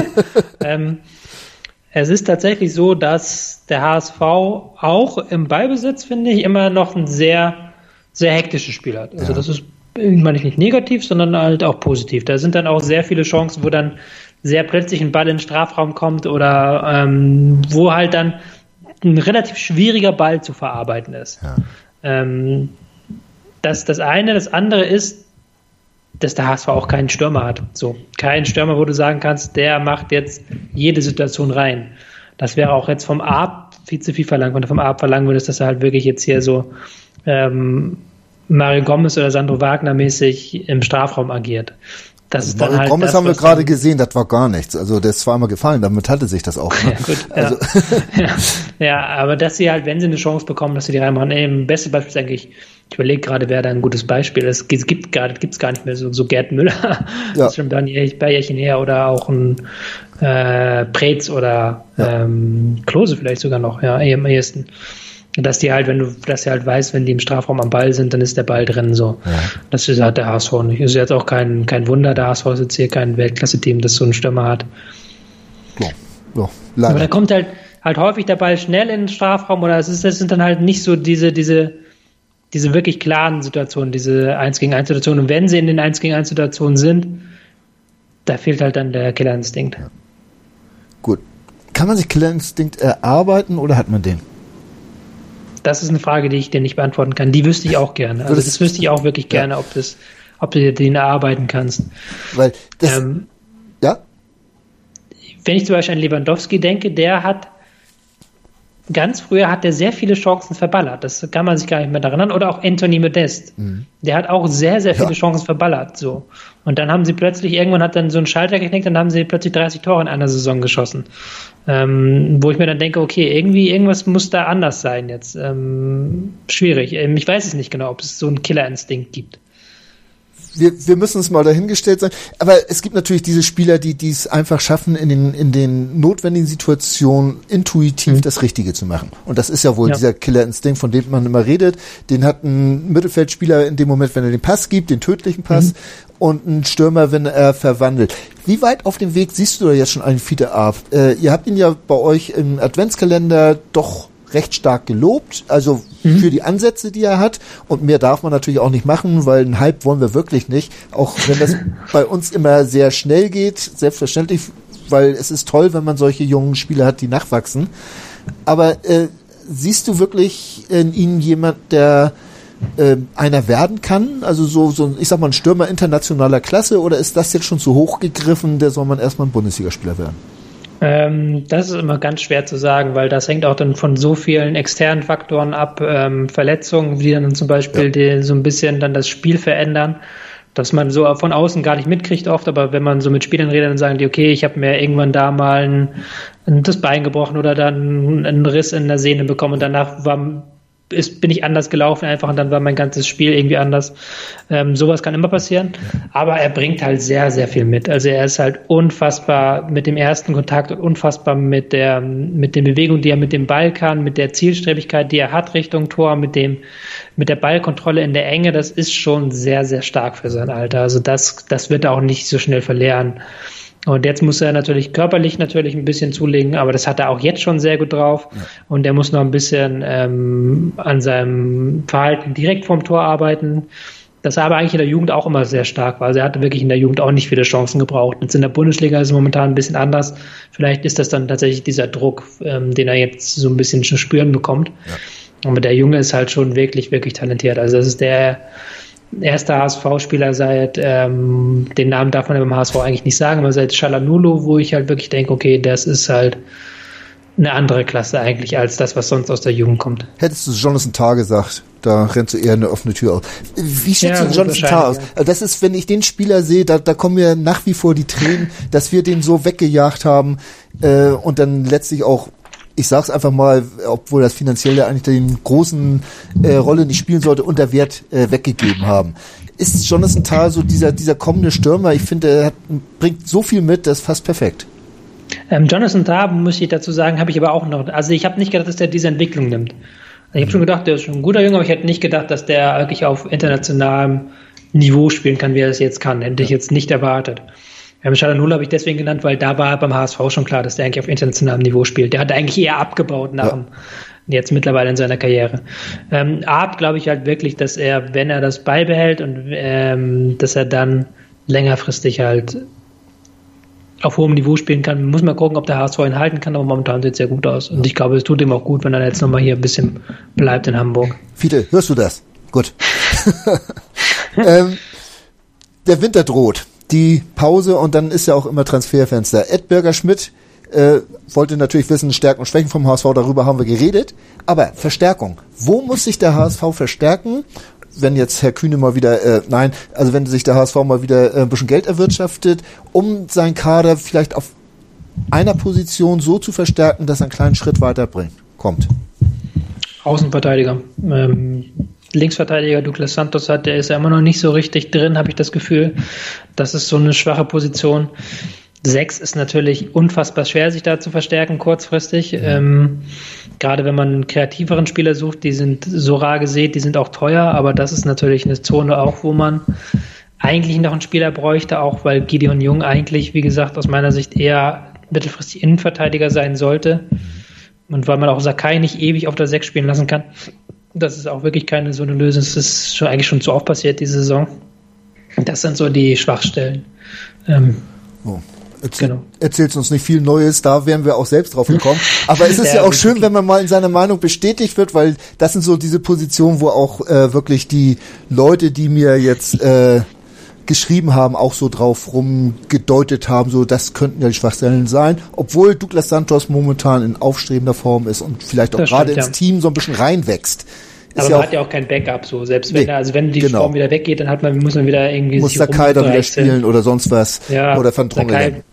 Es ist tatsächlich so, dass der HSV auch im Ballbesitz, finde ich, immer noch ein sehr, sehr hektisches Spiel hat. Also das ist, meine ich, nicht negativ, sondern halt auch positiv. Da sind dann auch sehr viele Chancen, wo dann sehr plötzlich ein Ball in den Strafraum kommt oder wo halt dann ein relativ schwieriger Ball zu verarbeiten ist. Ja. Das ist das eine. Das andere ist, dass der HSV auch keinen Stürmer hat. So, kein Stürmer, wo du sagen kannst, der macht jetzt jede Situation rein. Das wäre auch jetzt vom Arp viel zu viel verlangt. Wenn du vom Arp verlangen würdest, dass er halt wirklich jetzt hier so Mario Gomez oder Sandro Wagner mäßig im Strafraum agiert. Das ist dann halt Gomez das, haben wir gerade gesehen, das war gar nichts. Also der ist zweimal gefallen, damit hatte sich das auch. Ne? Ja, gut, also. ja, aber dass sie halt, wenn sie eine Chance bekommen, dass sie die reinmachen. Beste Beispiel ist eigentlich, ich überlege gerade, wer da ein gutes Beispiel ist. Es gibt's gar nicht mehr so Gerd Müller, ja. Das ist schon dann bei Jährchen her, oder auch ein Preetz oder Klose vielleicht sogar noch, ja, am ehesten. Dass die halt, dass sie halt weiß, wenn die im Strafraum am Ball sind, dann ist der Ball drin, so. Ja. Das ist halt der HSV nicht. Ist jetzt auch kein Wunder, der HSV ist jetzt hier kein Weltklasse-Team, das so einen Stürmer hat. Ja, leider. Aber da kommt halt häufig der Ball schnell in den Strafraum, oder das sind dann halt nicht so diese wirklich klaren Situationen, diese 1-gegen-1-Situationen. Und wenn sie in den 1-gegen-1-Situationen sind, da fehlt halt dann der Killerinstinkt. Ja. Gut. Kann man sich Killerinstinkt erarbeiten oder hat man den? Das ist eine Frage, die ich dir nicht beantworten kann. Die wüsste ich auch gerne. Also das wüsste ich auch wirklich gerne, ob du den erarbeiten kannst. Weil das, ja? Wenn ich zum Beispiel an Lewandowski denke, ganz früher hat er sehr viele Chancen verballert. Das kann man sich gar nicht mehr daran erinnern. Oder auch Anthony Modest. Mhm. Der hat auch sehr, sehr viele Chancen verballert. So. Und dann haben sie plötzlich, irgendwann hat dann so ein Schalter geknickt, dann haben sie plötzlich 30 Tore in einer Saison geschossen. Wo ich mir dann denke, okay, irgendwas muss da anders sein jetzt. Schwierig. Ich weiß es nicht genau, ob es so einen Killerinstinkt gibt. Wir müssen es mal dahingestellt sein. Aber es gibt natürlich diese Spieler, die es einfach schaffen, in den notwendigen Situationen intuitiv das Richtige zu machen. Und das ist ja wohl dieser Killerinstinkt, von dem man immer redet. Den hat ein Mittelfeldspieler in dem Moment, wenn er den Pass gibt, den tödlichen Pass, und ein Stürmer, wenn er verwandelt. Wie weit auf dem Weg siehst du da jetzt schon einen Fiete Arp? Ihr habt ihn ja bei euch im Adventskalender doch recht stark gelobt, also für die Ansätze, die er hat, und mehr darf man natürlich auch nicht machen, weil einen Hype wollen wir wirklich nicht, auch wenn das bei uns immer sehr schnell geht, selbstverständlich, weil es ist toll, wenn man solche jungen Spieler hat, die nachwachsen, aber siehst du wirklich in ihm jemand, der einer werden kann, also so ich sag mal ein Stürmer internationaler Klasse, oder ist das jetzt schon zu hoch gegriffen, der soll man erstmal ein Bundesligaspieler werden? Das ist immer ganz schwer zu sagen, weil das hängt auch dann von so vielen externen Faktoren ab, Verletzungen, die dann zum Beispiel so ein bisschen dann das Spiel verändern, dass man so von außen gar nicht mitkriegt oft, aber wenn man so mit Spielern redet, dann sagen die, okay, ich habe mir irgendwann da mal das Bein gebrochen oder dann einen Riss in der Sehne bekommen, und danach bin ich anders gelaufen einfach, und dann war mein ganzes Spiel irgendwie anders. Sowas kann immer passieren, aber er bringt halt sehr, sehr viel mit. Also er ist halt unfassbar mit dem ersten Kontakt und unfassbar mit den Bewegungen, die er mit dem Ball kann, mit der Zielstrebigkeit, die er hat Richtung Tor, mit der Ballkontrolle in der Enge. Das ist schon sehr, sehr stark für sein Alter. Also das wird er auch nicht so schnell verlieren. Und jetzt muss er körperlich ein bisschen zulegen, aber das hat er auch jetzt schon sehr gut drauf. Ja. Und er muss noch ein bisschen an seinem Verhalten direkt vorm Tor arbeiten. Das aber eigentlich in der Jugend auch immer sehr stark war. Also er hatte wirklich in der Jugend auch nicht viele Chancen gebraucht. Jetzt in der Bundesliga ist es momentan ein bisschen anders. Vielleicht ist das dann tatsächlich dieser Druck, den er jetzt so ein bisschen schon spüren bekommt. Ja. Aber der Junge ist halt schon wirklich, wirklich talentiert. Also das ist der erster HSV-Spieler seit, den Namen darf man beim HSV eigentlich nicht sagen, aber seit Çalhanoğlu, wo ich halt wirklich denke, okay, das ist halt eine andere Klasse eigentlich als das, was sonst aus der Jugend kommt. Hättest du Jonathan Tah gesagt, da rennst du eher eine offene Tür auf. Wie schätzt du Jonathan Tah aus? Ja. Das ist, wenn ich den Spieler sehe, da kommen mir nach wie vor die Tränen, dass wir den so weggejagt haben und dann letztlich auch, ich sag's einfach mal, obwohl das finanziell ja eigentlich den großen Rolle nicht spielen sollte, unter Wert weggegeben haben. Ist Jonathan Tah so dieser kommende Stürmer? Ich finde, er bringt so viel mit, das ist fast perfekt. Jonathan Tah, muss ich dazu sagen, habe ich aber auch noch. Also ich habe nicht gedacht, dass der diese Entwicklung nimmt. Also ich habe schon gedacht, der ist schon ein guter Junge, aber ich hätte nicht gedacht, dass der wirklich auf internationalem Niveau spielen kann, wie er es jetzt kann. Hätte ich jetzt nicht erwartet. Çalhanoğlu habe ich deswegen genannt, weil da war beim HSV schon klar, dass der eigentlich auf internationalem Niveau spielt. Der hat eigentlich eher abgebaut jetzt mittlerweile in seiner Karriere. Arp glaube ich halt wirklich, dass er, wenn er das beibehält und dass er dann längerfristig halt auf hohem Niveau spielen kann. Muss mal gucken, ob der HSV ihn halten kann, aber momentan sieht es sehr gut aus. Und ich glaube, es tut ihm auch gut, wenn er jetzt nochmal hier ein bisschen bleibt in Hamburg. Fiete, hörst du das? Gut. Der Winter droht. Die Pause, und dann ist ja auch immer Transferfenster. Ed Berger-Schmidt wollte natürlich wissen, Stärken und Schwächen vom HSV, darüber haben wir geredet. Aber Verstärkung. Wo muss sich der HSV verstärken? wenn jetzt Herr Kühne mal wieder, also wenn sich der HSV mal wieder ein bisschen Geld erwirtschaftet, um seinen Kader vielleicht auf einer Position so zu verstärken, dass er einen kleinen Schritt kommt? Außenverteidiger. Linksverteidiger Douglas Santos der ist ja immer noch nicht so richtig drin, habe ich das Gefühl. Das ist so eine schwache Position. 6 ist natürlich unfassbar schwer, sich da zu verstärken kurzfristig. Gerade wenn man einen kreativeren Spieler sucht, die sind so rar gesät, die sind auch teuer, aber das ist natürlich eine Zone auch, wo man eigentlich noch einen Spieler bräuchte, auch weil Gideon Jung eigentlich, wie gesagt, aus meiner Sicht eher mittelfristig Innenverteidiger sein sollte. Und weil man auch Sakai nicht ewig auf der 6 spielen lassen kann. Das ist auch wirklich keine so eine Lösung. Das ist eigentlich schon zu oft passiert diese Saison. Das sind so die Schwachstellen. Erzählst uns nicht viel Neues, da wären wir auch selbst drauf gekommen. Aber es ist ja auch schön, wenn man mal in seiner Meinung bestätigt wird, weil das sind so diese Positionen, wo auch wirklich die Leute, die mir jetzt geschrieben haben, auch so drauf rumgedeutet haben, so das könnten ja die Schwachstellen sein, obwohl Douglas Santos momentan in aufstrebender Form ist und vielleicht auch gerade ins Team so ein bisschen reinwächst. Aber man hat ja auch kein Backup, so selbst wenn die Form wieder weggeht, dann muss man wieder irgendwie muss Sakai da wieder spielen oder sonst was oder Van Drongelen.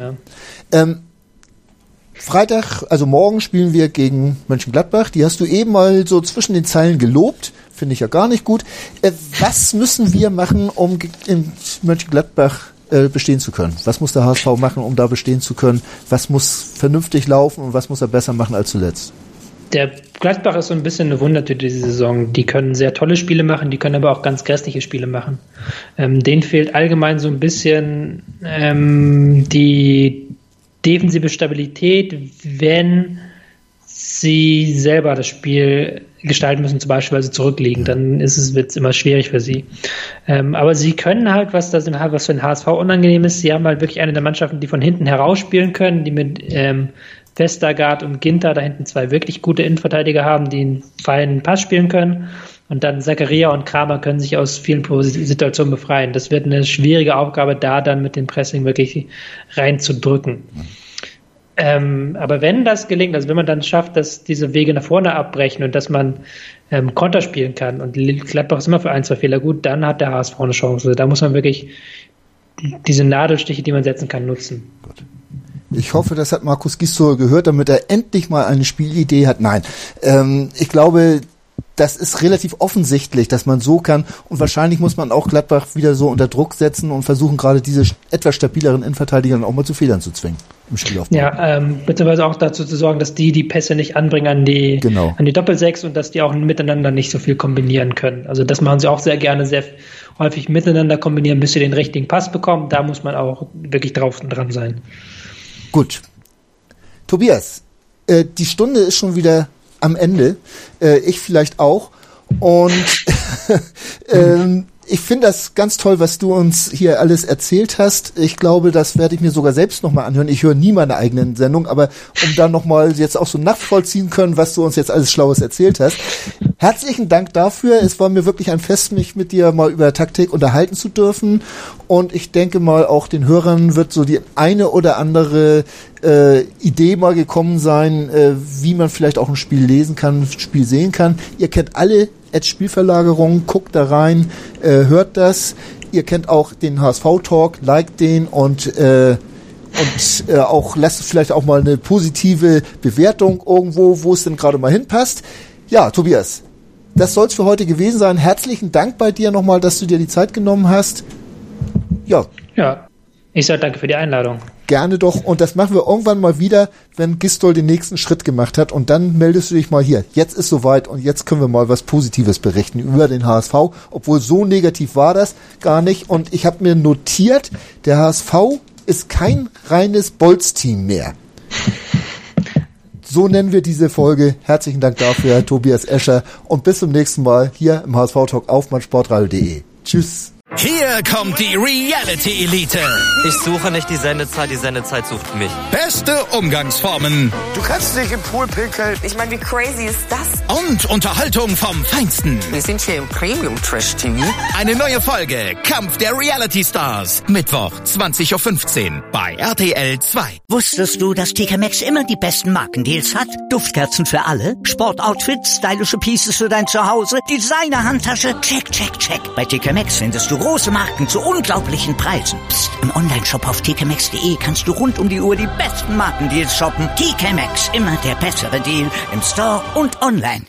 Freitag, also morgen spielen wir gegen Mönchengladbach. Die hast du eben mal so zwischen den Zeilen gelobt. Finde ich ja gar nicht gut. Was müssen wir machen, um in Mönchengladbach bestehen zu können? Was muss der HSV machen, um da bestehen zu können? Was muss vernünftig laufen und was muss er besser machen als zuletzt? Der Gladbach ist so ein bisschen eine Wundertüte diese Saison. Die können sehr tolle Spiele machen, die können aber auch ganz grässliche Spiele machen. Denen fehlt allgemein so ein bisschen die defensive Stabilität, wenn sie selber das Spiel gestalten müssen, zum Beispiel, weil sie zurückliegen, dann wird es immer schwierig für sie. Aber sie können halt, was für den HSV unangenehm ist, sie haben halt wirklich eine der Mannschaften, die von hinten heraus spielen können, die mit Vestergaard und Ginter da hinten 2 wirklich gute Innenverteidiger haben, die einen feinen Pass spielen können. Und dann Zakaria und Kramer können sich aus vielen Situationen befreien. Das wird eine schwierige Aufgabe, da dann mit dem Pressing wirklich reinzudrücken. Aber wenn das gelingt, also wenn man dann schafft, dass diese Wege nach vorne abbrechen und dass man Konter spielen kann und Gladbach ist immer für 1-2 Fehler gut, dann hat der HSV eine Chance. Da muss man wirklich diese Nadelstiche, die man setzen kann, nutzen. Gut. Ich hoffe, das hat Markus Gisdol gehört, damit er endlich mal eine Spielidee hat. Nein, ich glaube, das ist relativ offensichtlich, dass man so kann und wahrscheinlich muss man auch Gladbach wieder so unter Druck setzen und versuchen, gerade diese etwas stabileren Innenverteidiger auch mal zu Fehlern zu zwingen im Spielaufbau. Ja, beziehungsweise auch dazu zu sorgen, dass die Pässe nicht anbringen an die Doppelsechs und dass die auch miteinander nicht so viel kombinieren können. Also das machen sie auch sehr gerne, sehr häufig miteinander kombinieren, bis sie den richtigen Pass bekommen. Da muss man auch wirklich drauf und dran sein. Gut. Tobias, die Stunde ist schon wieder am Ende. Ich vielleicht auch. Und ich finde das ganz toll, was du uns hier alles erzählt hast. Ich glaube, das werde ich mir sogar selbst nochmal anhören. Ich höre nie meine eigenen Sendung, aber um dann nochmal jetzt auch so nachvollziehen können, was du uns jetzt alles Schlaues erzählt hast. Herzlichen Dank dafür. Es war mir wirklich ein Fest, mich mit dir mal über Taktik unterhalten zu dürfen. Und ich denke mal, auch den Hörern wird so die eine oder andere Idee mal gekommen sein, wie man vielleicht auch ein Spiel lesen kann, ein Spiel sehen kann. Ihr kennt alle Spielverlagerung, guckt da rein, hört das. Ihr kennt auch den HSV-Talk, liked den und auch lasst vielleicht auch mal eine positive Bewertung irgendwo, wo es denn gerade mal hinpasst. Ja, Tobias, das soll's für heute gewesen sein. Herzlichen Dank bei dir nochmal, dass du dir die Zeit genommen hast. Ja, ich sage danke für die Einladung. Gerne doch. Und das machen wir irgendwann mal wieder, wenn Gisdol den nächsten Schritt gemacht hat. Und dann meldest du dich mal hier. Jetzt ist soweit und jetzt können wir mal was Positives berichten über den HSV. Obwohl so negativ war das gar nicht. Und ich habe mir notiert, der HSV ist kein reines Bolz-Team mehr. So nennen wir diese Folge. Herzlichen Dank dafür, Tobias Escher. Und bis zum nächsten Mal hier im HSV-Talk auf meinsportradio.de. Tschüss. Hier kommt die Reality Elite. Ich suche nicht die Sendezeit sucht mich. Beste Umgangsformen. Du kannst dich im Pool pinkeln. Ich meine, wie crazy ist das? Und Unterhaltung vom Feinsten. Wir sind hier im Premium Trash TV. Eine neue Folge Kampf der Reality Stars. Mittwoch 20:15 Uhr bei RTL 2. Wusstest du, dass TK Maxx immer die besten Markendeals hat? Duftkerzen für alle, Sportoutfits, stylische Pieces für dein Zuhause, Designer-Handtasche, check, check, check. Bei TK Maxx findest du große Marken zu unglaublichen Preisen. Psst. Im Onlineshop auf tkmaxx.de kannst du rund um die Uhr die besten Markendeals shoppen. TK Maxx, immer der bessere Deal im Store und online.